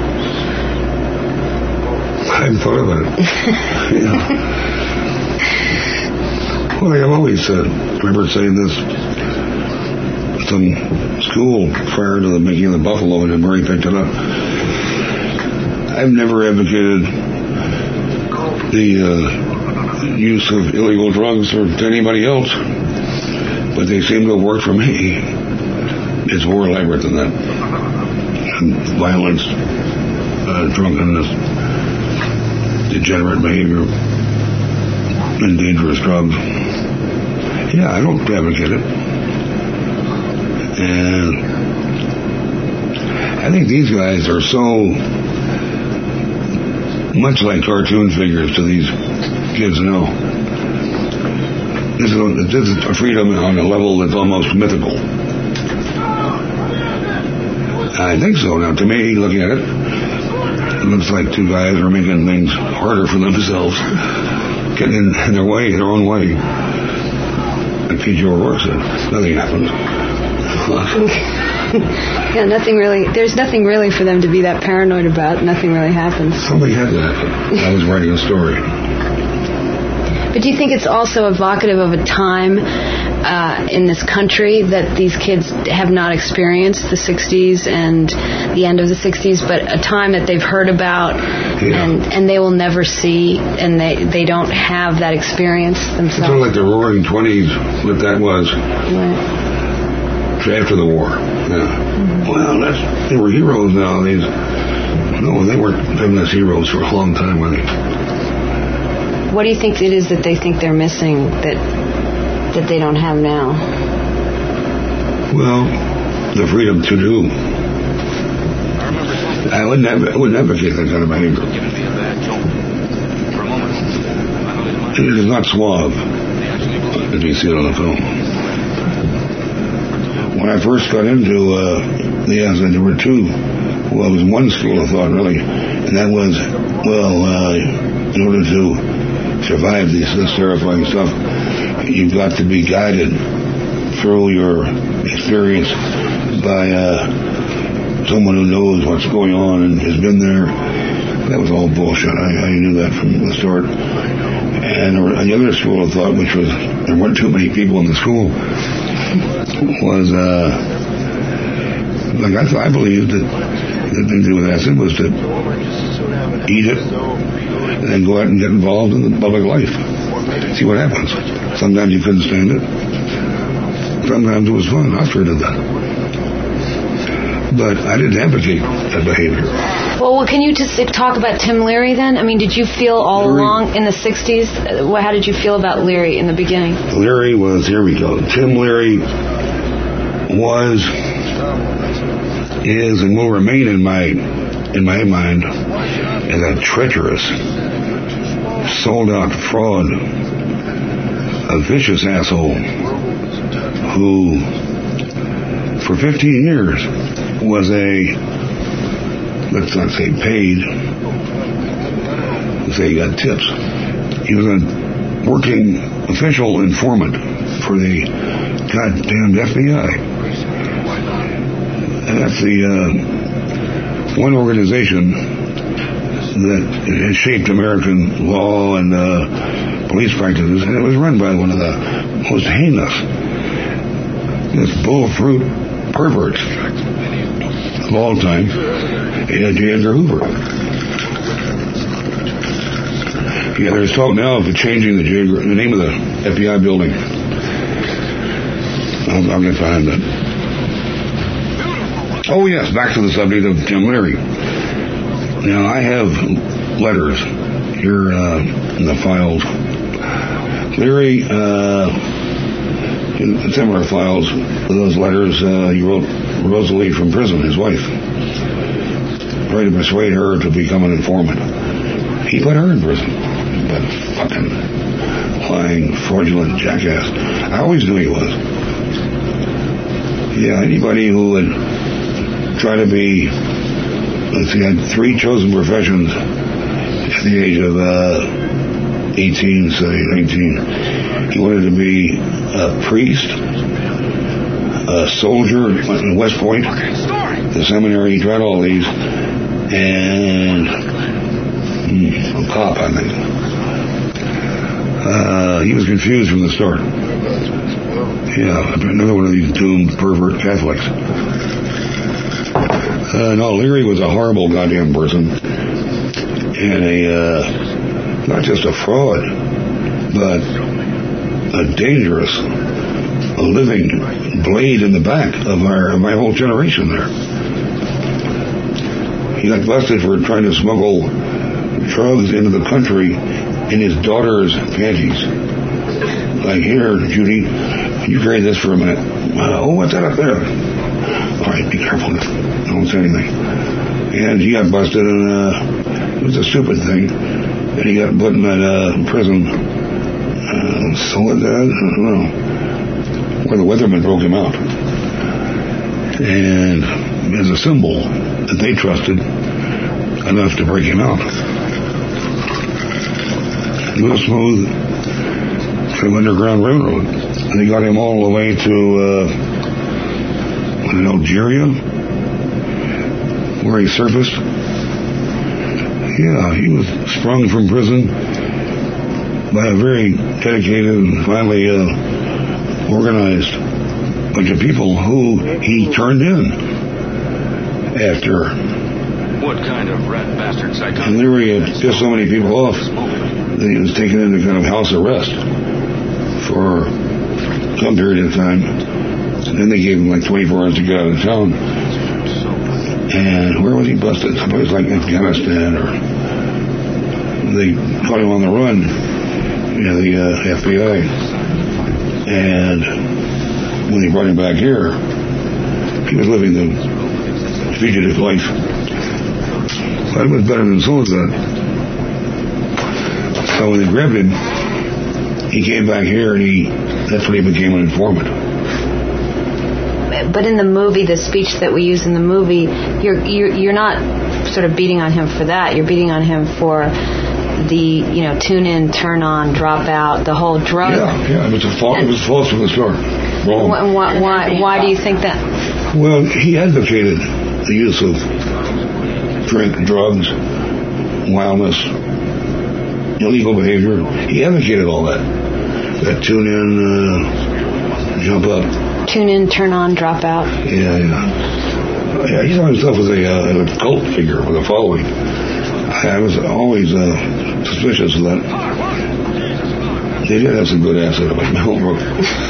Speaker 1: I haven't thought about it. Yeah. Well, I've always said, I remember saying this at some school prior to the making of the Buffalo, and Murray picked it up. I've never advocated the use of illegal drugs or to anybody else, but they seem to have worked for me. It's more elaborate than that. Violence, drunkenness, degenerate behavior, and dangerous drugs. Yeah, I don't advocate it. And I think these guys are so much like cartoon figures to these kids now. This is a freedom on a level that's almost mythical. I think so. Now, to me, looking at it, it looks like two guys are making things harder for themselves, getting in their way, their own way. Like P.J. O'Rourke said, nothing happens.
Speaker 3: Yeah, nothing really. There's nothing really for them to be that paranoid about. Nothing really happens.
Speaker 1: Something had to happen. I was writing a story.
Speaker 3: But do you think it's also evocative of a time in this country that these kids have not experienced, the 60s and the end of the 60s, but a time that they've heard about and they will never see, and they don't have that experience themselves?
Speaker 1: It's sort of like the Roaring 20s, what that was.
Speaker 3: Right.
Speaker 1: After the war. Yeah. Mm-hmm. Well, they were heroes now. No, they weren't feminist heroes for a long time, were they?
Speaker 3: What do you think it is that they think they're missing that they don't have now?
Speaker 1: Well, the freedom to do. I wouldn't advocate that kind of behavior. It is not suave, as you see it on the film. When I first got into the Aslan, there were two. Well, there was one school of thought, really, and that was, in order to survive this terrifying stuff, you've got to be guided through your experience by someone who knows what's going on and has been there. That was all bullshit. I knew that from the start. And the other school of thought, which was there weren't too many people in the school, was Like I believed that the thing to do with acid was to eat it and then go out and get involved in the public life. See what happens. Sometimes you couldn't stand it. Sometimes it was fun. I sure did that. But I didn't advocate that behavior.
Speaker 3: Well, can you just talk about Tim Leary then? I mean, did you feel all along in the 60s? How did you feel about Leary in the beginning?
Speaker 1: Leary was, here we go. Tim Leary was, is, and will remain in my mind as a treacherous, sold-out fraud, a vicious asshole who, for 15 years, was a, let's not say paid, let's say he got tips. He was a working official informant for the goddamn FBI. And that's the one organization that has shaped American law and police practices, and it was run by one of the most heinous, this bull-fruit perverts of all time, J. Edgar Hoover. Yeah, there's talk now of changing the name of the FBI building. I'm going to find that. Oh yes, back to the subject of Tim Leary. Now I have letters here in the files. Leary, in similar files, those letters he wrote Rosalie from prison, his wife, trying to persuade her to become an informant. He put her in prison. That fucking lying, fraudulent jackass. I always knew he was. Yeah, anybody who would try to be, let's see, he had 3 chosen professions at the age of 18, say 19. He wanted to be a priest, a soldier in West Point, the seminary. He tried all these, and a cop, I think. He was confused from the start. Yeah, another one of these doomed pervert Catholics. No, Leary was a horrible goddamn person, and a not just a fraud, but a dangerous, a living blade in the back of my whole generation there. He got busted for trying to smuggle drugs into the country in his daughter's panties. Like, here, Judy, you carry this for a minute. Oh, what's that up there? All right, be careful. Don't say anything. And he got busted, and it was a stupid thing. And he got put in that prison. Soledad, I don't know, where the weatherman broke him out. And as a symbol that they trusted enough to break him out. It was smooth from Underground Railroad. And they got him all the way to Algeria, where he surfaced. Yeah, he was sprung from prison by a very dedicated and finally organized bunch of people who he turned in after.
Speaker 4: What kind of rat bastard psychotic?
Speaker 1: And Leary had pissed so many people off that he was taken into kind of house arrest for some period of time. And then they gave him like 24 hours to get out of town. And where was he busted? Someplace like Afghanistan, or they caught him on the run. The FBI, and when they brought him back here, he was living the fugitive life. But it was better than Soledad. So when they grabbed him, he came back here, and that's when he became an informant.
Speaker 3: But in the movie, the speech that we use in the movie, you're not sort of beating on him for that. You're beating on him for the, tune in, turn on, drop out, the whole drug.
Speaker 1: Yeah, it was false from the start. Wrong.
Speaker 3: Why do you think that?
Speaker 1: Well, he advocated the use of drink, drugs, wildness, illegal behavior. He advocated all that. That tune in, jump up.
Speaker 3: Tune in, turn on, drop out.
Speaker 1: Yeah. Yeah, he saw himself as a cult figure with a following. I was always suspicious of that. They did have some good acid about Mel Brooks.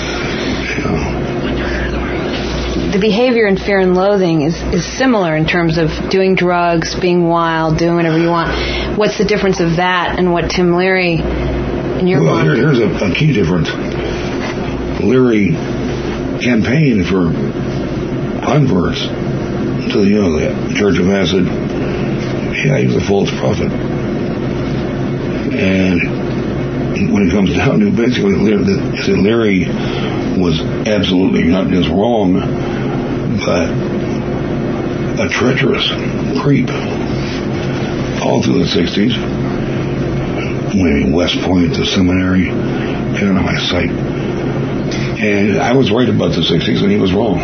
Speaker 3: The behavior in Fear and Loathing is similar in terms of doing drugs, being wild, doing whatever you want. What's the difference of that and what Tim Leary in your mind?
Speaker 1: Well, here's a key difference. Leary campaigned for converts to the Church of Acid. Yeah, he was a false prophet. And when it comes down to basically Leary was absolutely not just wrong, but a treacherous creep all through the 60s. Maybe West Point, the seminary, get out of my sight. And I was right about the 60s and he was wrong.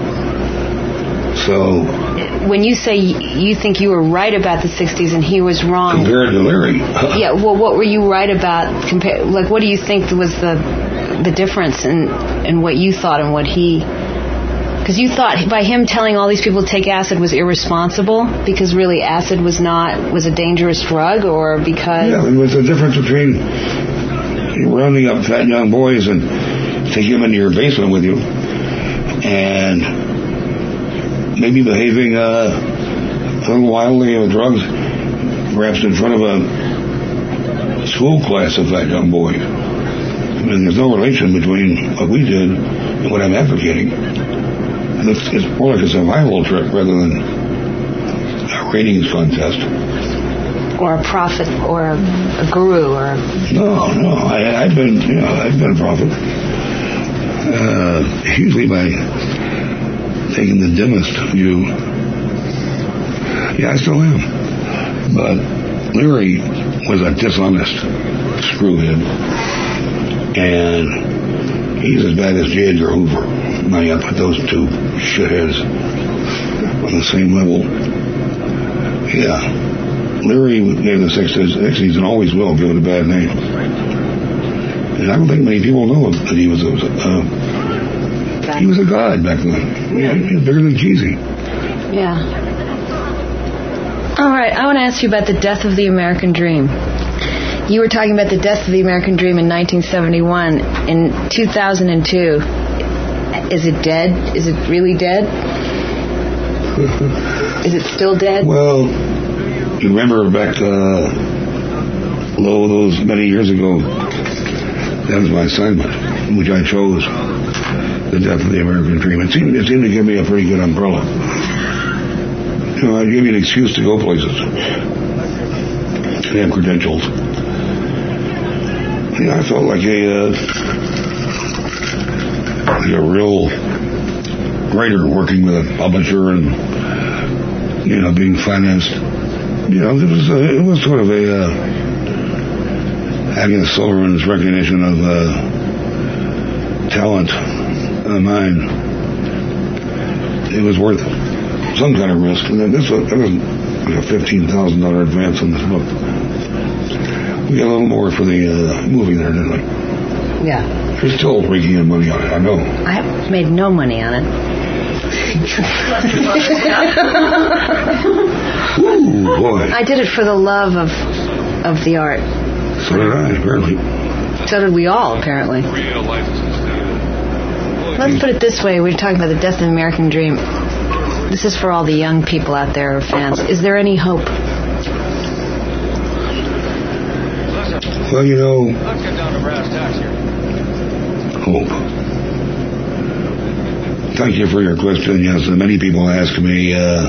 Speaker 1: So
Speaker 3: when you say you think you were right about the 60s and he was wrong,
Speaker 1: compared to Leary.
Speaker 3: Yeah, well, what were you right about? Like, what do you think was the difference in what you thought and what he? Because you thought by him telling all these people to take acid was irresponsible because really acid was a dangerous drug, or because
Speaker 1: it was the difference between rounding up fat young boys and take them into your basement with you and maybe behaving a little wildly with drugs, perhaps in front of a school class of fat young boys. I mean, there's no relation between what we did and what I'm advocating. It's more like a survival trip rather than a ratings contest.
Speaker 3: Or a prophet, or a guru, or
Speaker 1: no. I've been a prophet. Usually by taking the dimmest view. Yeah, I still am. But Leary was a dishonest screwhead, and he's as bad as J. Edgar Hoover. Now you put those two shitheads on the same level. Yeah, Leary gave the 60s and always will give it a bad name. And I don't think many people know that he was a god back then. Yeah, he was bigger than Cheesy.
Speaker 3: Yeah. All right, I want to ask you about the death of the American dream. You were talking about the death of the American dream in 1971. In 2002, is it dead? Is it really dead? Is it still dead?
Speaker 1: Well, you remember back those many years ago, that was my assignment, which I chose, the death of the American dream. It seemed to give me a pretty good umbrella. I'd give you an excuse to go places and have credentials. I felt like a real writer working with a publisher and being financed. It was sort of a Agnes Sullivan's recognition of talent of mine. It was worth some kind of risk. And that was like a $15,000 advance on this book. We got a little more for the movie there, didn't we?
Speaker 3: Yeah.
Speaker 1: You're still raking in money on it, I know.
Speaker 3: I made no money on it.
Speaker 1: Ooh, boy.
Speaker 3: I did it for the love of the art.
Speaker 1: So did I, apparently.
Speaker 3: So did we all, apparently. Let's put it this way. We're talking about the death of the American dream. This is for all the young people out there, fans. Is there any hope?
Speaker 1: Well, hope. Thank you for your question. Yes, many people ask me,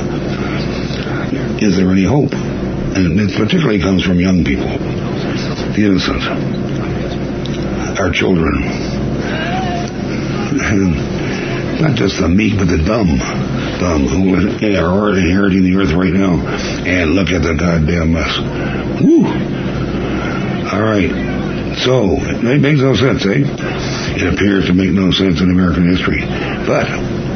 Speaker 1: is there any hope? And it particularly comes from young people, the innocent, our children. And not just the meek, but the dumb who are inheriting the earth right now. And look at the goddamn mess. Woo! All right. So, it makes no sense, eh? It appears to make no sense in American history. But,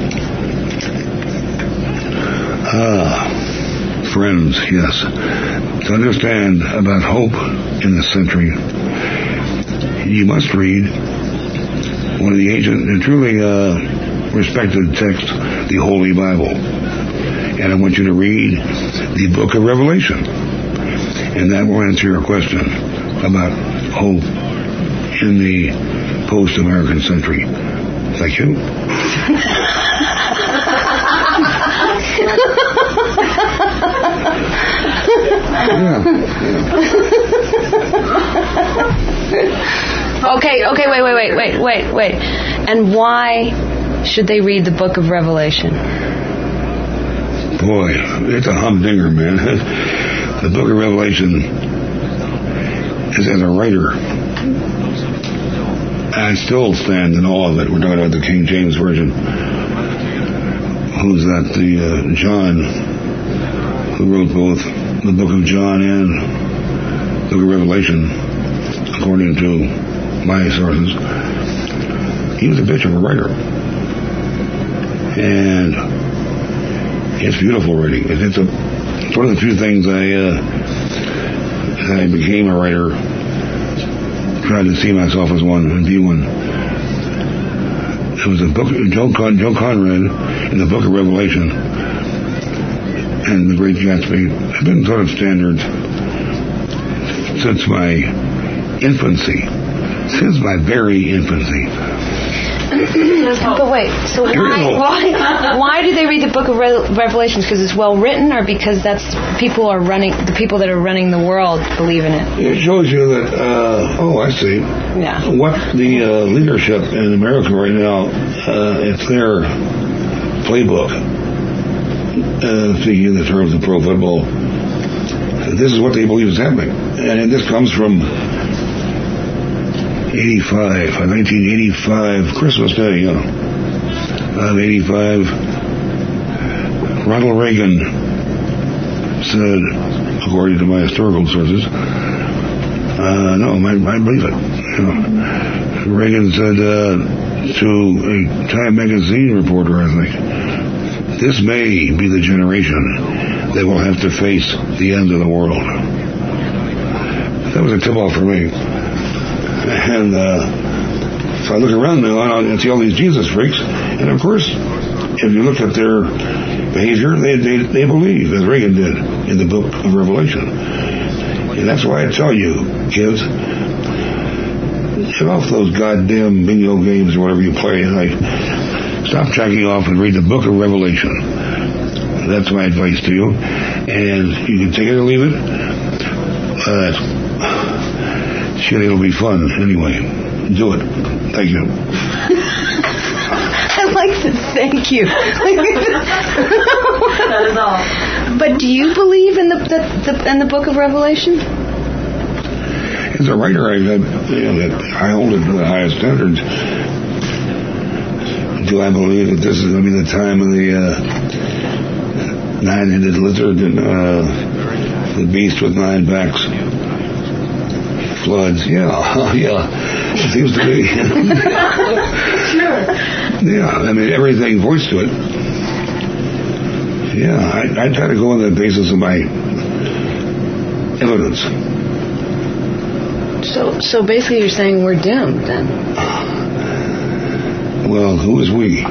Speaker 1: friends, yes. To understand about hope in this century, you must read one of the ancient and truly respected texts, the Holy Bible. And I want you to read the book of Revelation. And that will answer your question about hope in the post-American century. Thank you.
Speaker 3: Okay, wait. And why should they read the book of Revelation?
Speaker 1: Boy, it's a humdinger, man. The book of Revelation is, as a writer, I still stand in awe of it. We're talking about the King James Version. Who's that? The John, who wrote both the book of John and the book of Revelation, according to my sources. He was a bitch of a writer. And it's beautiful writing. It's one of the few things I became a writer, tried to see myself as one and be one. It was a book, Joe Conrad, in the book of Revelation, and The Great Gatsby have been sort of standards since my infancy, since my very infancy.
Speaker 3: But wait, so why do they read the book of Revelations? Because it's well written, or because the people that are running the world believe in it?
Speaker 1: It shows you that, I see.
Speaker 3: Yeah.
Speaker 1: What the leadership in America right now, it's their playbook. Speaking in the terms of pro football, this is what they believe is happening. And this comes from 1985, Christmas Day, of 85, Ronald Reagan said, according to my historical sources, I believe it. Reagan said to a Time magazine reporter, I think, this may be the generation that will have to face the end of the world. That was a tip-off for me. And so I look around now and see all these Jesus freaks, and of course, if you look at their behavior, they believe, as Reagan did, in the book of Revelation. And that's why I tell you, kids, get off those goddamn bingo games or whatever you play tonight. Stop jacking off and read the book of Revelation. That's my advice to you. And you can take it or leave it. Shit, it'll be fun anyway. Do it. Thank you.
Speaker 3: I like to thank you.
Speaker 2: That is all.
Speaker 3: But do you believe in the book of Revelation?
Speaker 1: As a writer, I hold it to the highest standards. Do I believe that this is going to be the time of the nine-headed lizard and the beast with 9 backs? Floods, yeah, it seems to be.
Speaker 2: Sure.
Speaker 1: Yeah, I mean, everything voiced to it. Yeah, I try to go on the basis of my evidence.
Speaker 3: So basically you're saying we're doomed, then?
Speaker 1: Well, who is we?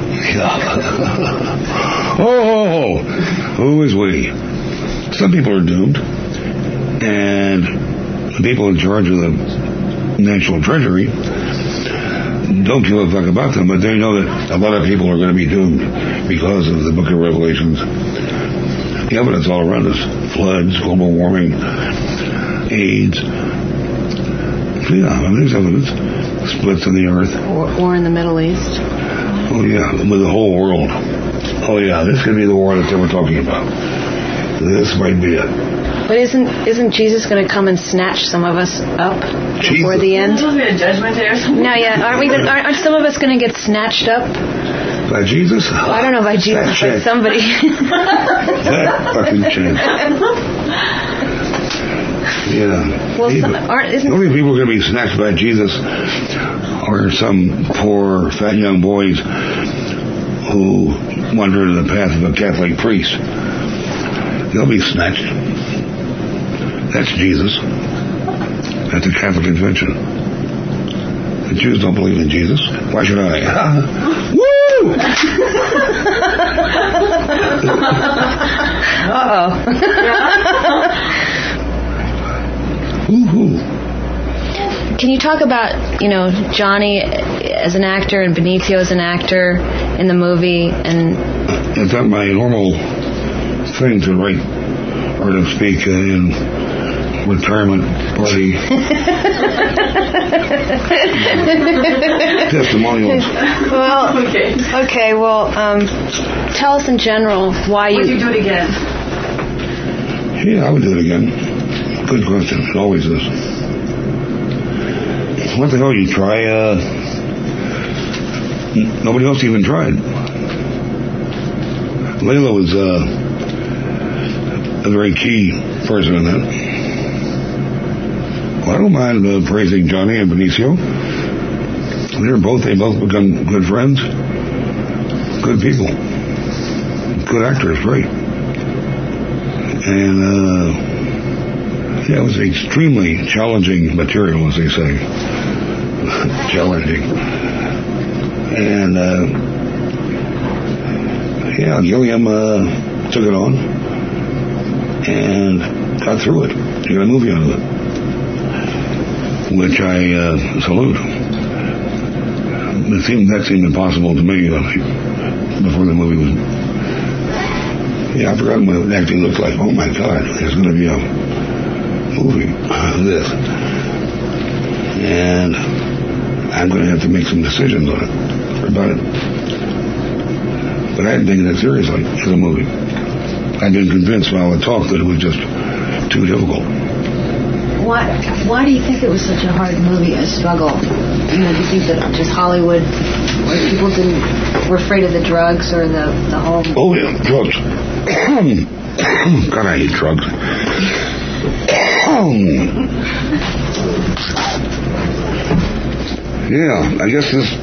Speaker 1: Who is we? Some people are doomed, and the people in charge of the National Treasury don't give a fuck about them, but they know that a lot of people are going to be doomed because of the book of Revelations. The evidence all around us: floods, global warming, AIDS. Yeah, there's evidence. Splits in the earth.
Speaker 3: War in the Middle East.
Speaker 1: Oh yeah, with the whole world. Oh yeah, this could be the war that they were talking about. This might be it.
Speaker 3: But isn't Jesus going to come and snatch some of us up before the end?
Speaker 2: There's supposed to be a judgment day or something.
Speaker 3: No, yeah. Aren't some of us going to get snatched up?
Speaker 1: By Jesus?
Speaker 3: I don't know by Jesus, but somebody.
Speaker 1: That fucking chance. Yeah.
Speaker 3: Well, the
Speaker 1: only people going to be snatched by Jesus are some poor, fat young boys who wander into the path of a Catholic priest. They'll be snatched. That's Jesus. That's a Catholic convention. The Jews don't believe in Jesus. Why should I? Woo!
Speaker 3: talk about, Johnny as an actor and Benicio as an actor in the movie, and
Speaker 1: it's not my normal thing to write or to speak in retirement party testimonials.
Speaker 3: Well, okay. Well, tell us in general why
Speaker 2: Would you do it again?
Speaker 1: Yeah, I would do it again. Good question. It always is. What the hell you try? Nobody else even tried. Layla was a very key person in that. Well, I don't mind praising Johnny and Benicio. They both become good friends, good people, good actors, right? And it was extremely challenging material, as they say. Challenging. And Gilliam took it on and got through it. He got a movie out of it, which I salute. That seemed impossible to me before the movie was. Yeah, I forgot what it actually looked like. Oh my God, there's going to be a movie of this, and I'm going to have to make some decisions on it about it. But I hadn't taken it seriously as a movie. I'd been convinced while I talked that it was just too difficult.
Speaker 3: Why do you think it was such a hard movie, a struggle? Do you think that just Hollywood, where people were afraid of the drugs or the whole...
Speaker 1: Oh, yeah, drugs. God, I hate drugs. Yeah, I guess this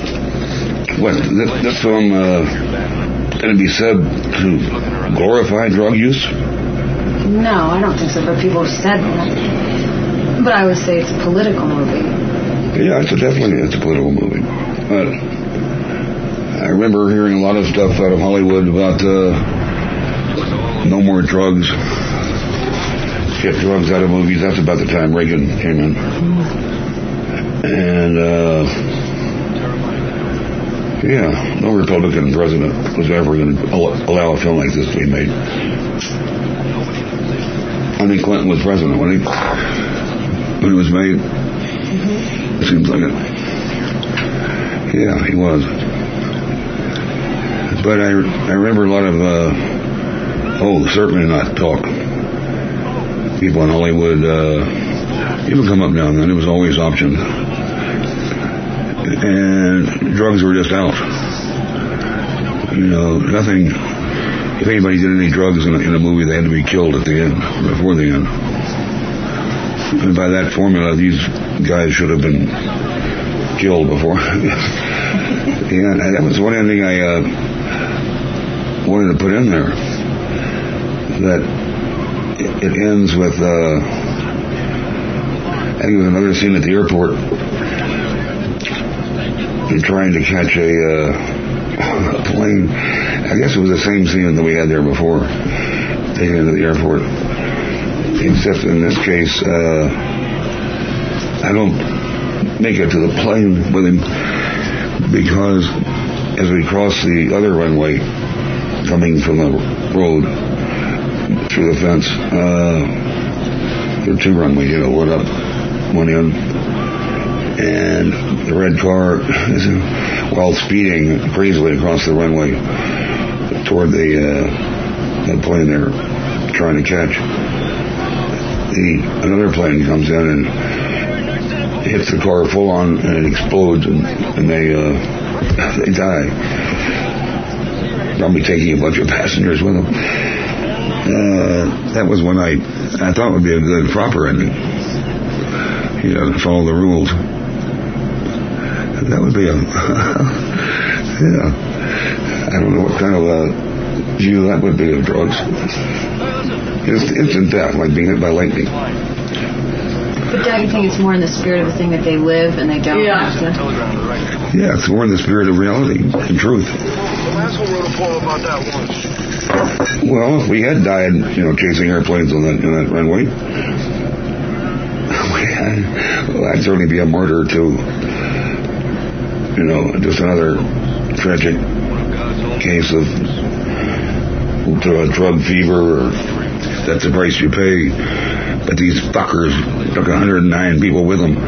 Speaker 1: film going to be said to glorify drug use?
Speaker 3: No, I don't think so, but people have said that. But I would say it's a political movie.
Speaker 1: Yeah, it's a political movie. But I remember hearing a lot of stuff out of Hollywood about no more drugs. Get drugs out of movies. That's about the time Reagan came in. And no Republican president was ever going to allow a film like this to be made. I think Clinton was president, wasn't he? When it was made? Mm-hmm. It seems like it. Yeah, he was. But I remember a lot of, certainly not talk. People in Hollywood, people come up now and then. It was always optioned. And drugs were just out. Nothing. If anybody did any drugs in a movie, they had to be killed at the end, before the end. And by that formula, these guys should have been killed before. Yeah, that was one thing I wanted to put in there. That it ends with, I think it was another scene at the airport. They're trying to catch a plane. I guess it was the same scene that we had there before, taken into the airport. Except in this case, I don't make it to the plane with him because as we cross the other runway, coming from the road through the fence, there are two runways, one up, one in, and the red car, while speeding crazily across the runway toward the plane they're trying to catch, another plane comes in and hits the car full on, and it explodes, and they die. Probably taking a bunch of passengers with them. That was one I thought would be a good proper ending. Follow the rules. That would be I don't know what kind of view that would be of drugs. Instant death, like being hit by lightning.
Speaker 3: But don't you think it's more in the spirit of the thing that they live and they don't have to?
Speaker 1: Yeah, it's more in the spirit of reality and truth. Well, if we had died, chasing airplanes on that runway, Well, I'd certainly be a martyr too. Just another tragic case of drug fever, or that's the price you pay. But these fuckers took 109 people with them.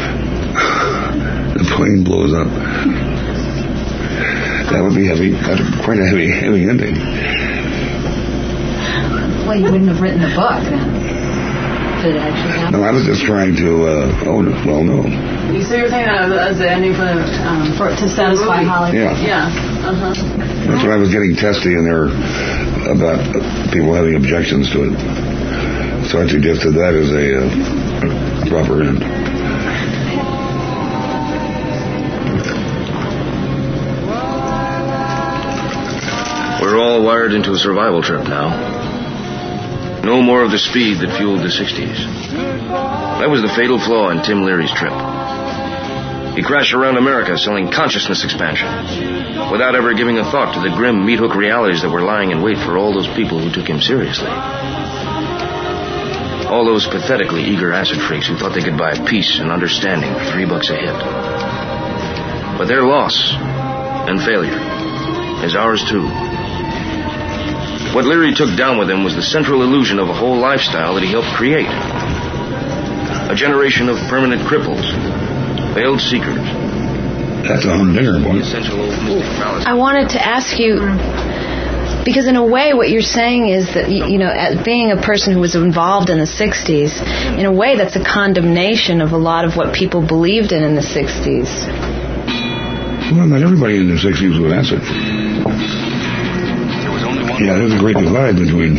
Speaker 1: The plane blows up. That would be heavy. That's quite a heavy ending.
Speaker 3: Well, you wouldn't have written the book then. Did it actually happen?
Speaker 1: No, I was just trying to. No.
Speaker 2: You say you're saying that as the ending to satisfy Hollywood?
Speaker 1: Yeah.
Speaker 2: Uh-huh.
Speaker 1: That's when I was getting testy in there about people having objections to it. So I suggested that as a proper end.
Speaker 4: We're all wired into a survival trip now. No more of the speed that fueled the 60s. That was the fatal flaw in Tim Leary's trip. He crashed around America selling consciousness expansion without ever giving a thought to the grim meat-hook realities that were lying in wait for all those people who took him seriously. All those pathetically eager acid freaks who thought they could buy peace and understanding for $3 a hit. But their loss and failure is ours too. What Leary took down with him was the central illusion of a whole lifestyle that he helped create. A generation of permanent cripples, failed seekers.
Speaker 1: That's a humdinger, boy.
Speaker 3: I wanted to ask you, because in a way what you're saying is that, as being a person who was involved in the 60s, in a way that's a condemnation of a lot of what people believed in the 60s.
Speaker 1: Well, not everybody in the 60s was acid. Yeah, there's a great divide between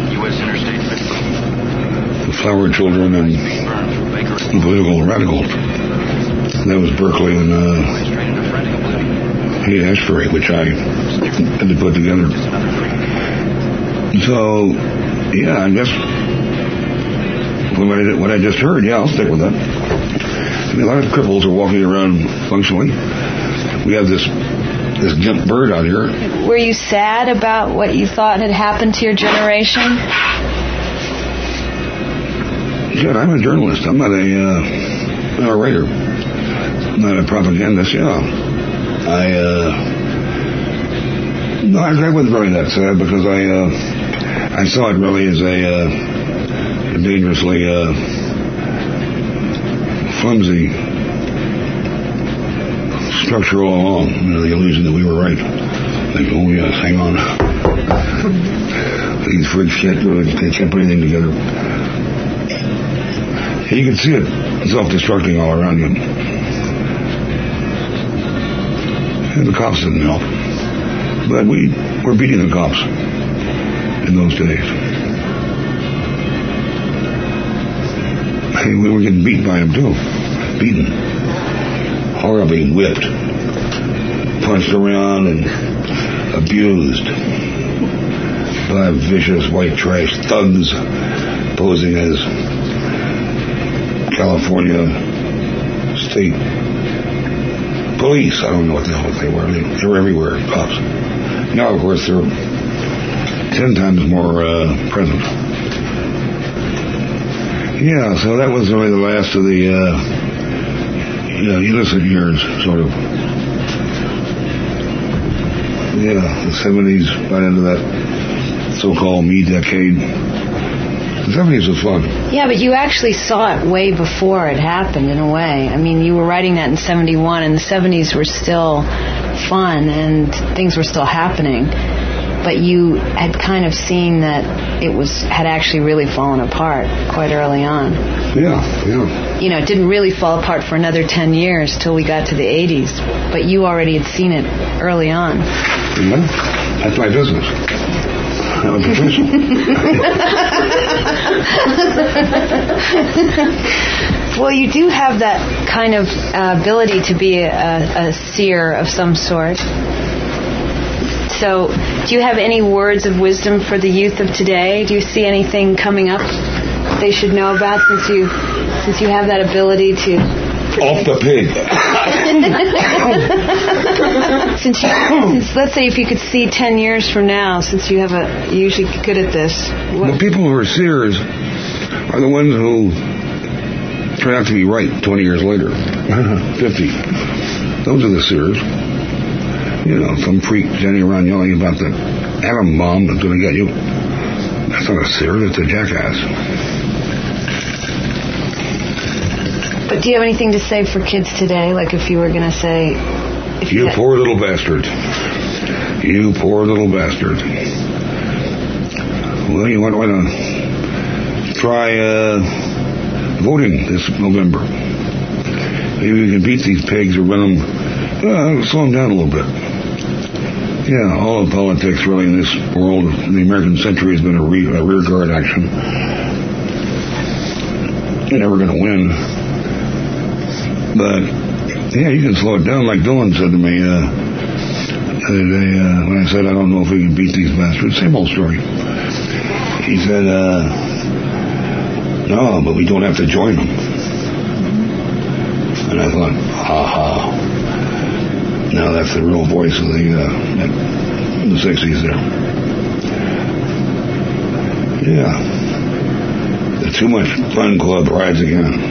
Speaker 1: the flower children and the political radicals. That was Berkeley and Haight-Ashbury, which I had to put together. So, yeah, I guess what I just heard, I'll stick with that. I mean, a lot of cripples are walking around functionally. We have this gimp bird out here.
Speaker 3: Were you sad about what you thought had happened to your generation?
Speaker 1: Yeah, I'm a journalist. I'm not a writer. I'm not a propagandist. I wasn't really that sad because I saw it really as a dangerously flimsy structure all along. The illusion that we were right. Like, oh yes, hang on. These freaks can't put anything together. You can see it self-destructing all around you. And the cops didn't help. But we were beating the cops in those days. Hey, we were getting beat by them too. Beaten. Horribly whipped. Punched around and abused by vicious white trash thugs posing as California State Police. I don't know what the hell they were. They were everywhere, cops. Now, of course, they're 10 times more present. Yeah, so that was really the last of the innocent years, sort of. Yeah, the 70s, right into that so-called me decade. The 70s was fun.
Speaker 3: Yeah, but you actually saw it way before it happened, in a way. I mean, you were writing that in 71, and the 70s were still fun, and things were still happening. But you had kind of seen that it had actually really fallen apart quite early on.
Speaker 1: Yeah.
Speaker 3: It didn't really fall apart for another 10 years till we got to the 80s. But you already had seen it early on.
Speaker 1: Yeah, that's my business. I'm a professional.
Speaker 3: Well, you do have that kind of ability to be a seer of some sort. So, do you have any words of wisdom for the youth of today? Do you see anything coming up they should know about since you have that ability to...
Speaker 1: Off the pig.
Speaker 3: since let's say if you could see 10 years from now, since you're usually good at this.
Speaker 1: The people who are seers are the ones who turned out to be right 20 years later. 50. Those are the seers. You know, some freak standing around yelling about the atom bomb that's going to get you. That's not a seer, that's a jackass.
Speaker 3: But do you have anything to say for kids today? Like if you were going to say...
Speaker 1: You poor little bastard. You poor little bastard. Well, you might want to try voting this November. Maybe we can beat these pigs or run them, slow them down a little bit. Yeah, all of politics really in this world, in the American century, has been a rear guard action. You're never going to win. But, yeah, you can slow it down, like Dylan said to me the other day when I said, I don't know if we can beat these bastards. Same old story. He said, no, but we don't have to join them. And I thought, ha. Now that's the real voice of the 60s there. Yeah. The Too Much Fun Club rides again.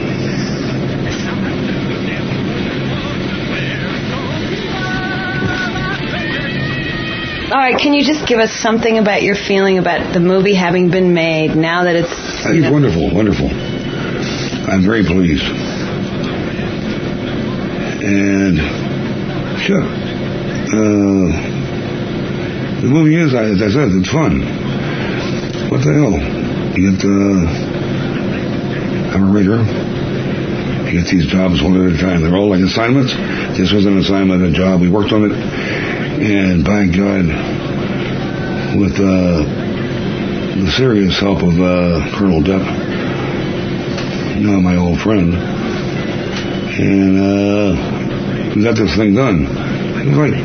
Speaker 3: All right, can you just give us something about your feeling about the movie having been made now that it's...
Speaker 1: I think it's wonderful. I'm very pleased. And, sure, the movie is, as I said, it's fun. What the hell? You get, I'm a reader. You get these jobs one at a time. They're all like assignments. This was an assignment, a job. We worked on it. And by God, with the serious help of Colonel Depp, my old friend, and we got this thing done. It was like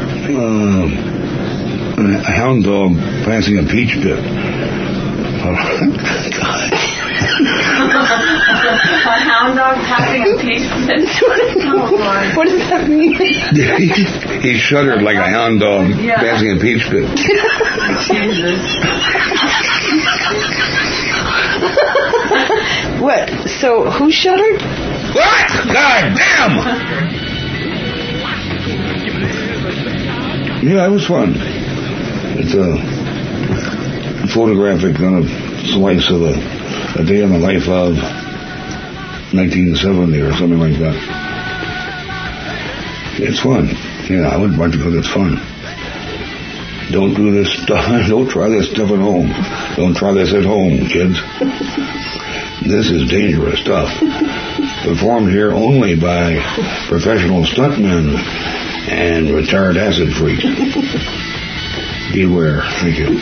Speaker 1: a hound dog passing a peach pit. God.
Speaker 2: A hound dog passing a peach pit? Oh, Lord.
Speaker 3: What does that mean?
Speaker 1: He shuddered like a hound dog passing a peach pit.
Speaker 2: Jesus.
Speaker 3: What? So, who shuddered?
Speaker 1: What? God damn! Yeah, it was fun. It's a photographic kind of slice of a day in the life of 1970 or something like that. It's fun. Yeah, I would like to because it's fun. Don't do this stuff. Don't try this stuff at home. Don't try this at home, kids. This is dangerous stuff. Performed here only by professional stuntmen and retired acid freaks. Beware. Thank you.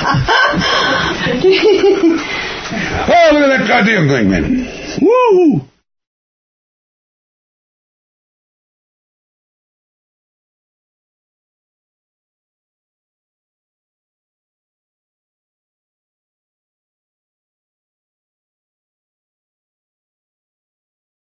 Speaker 1: Oh, look at that goddamn thing, man. Woo!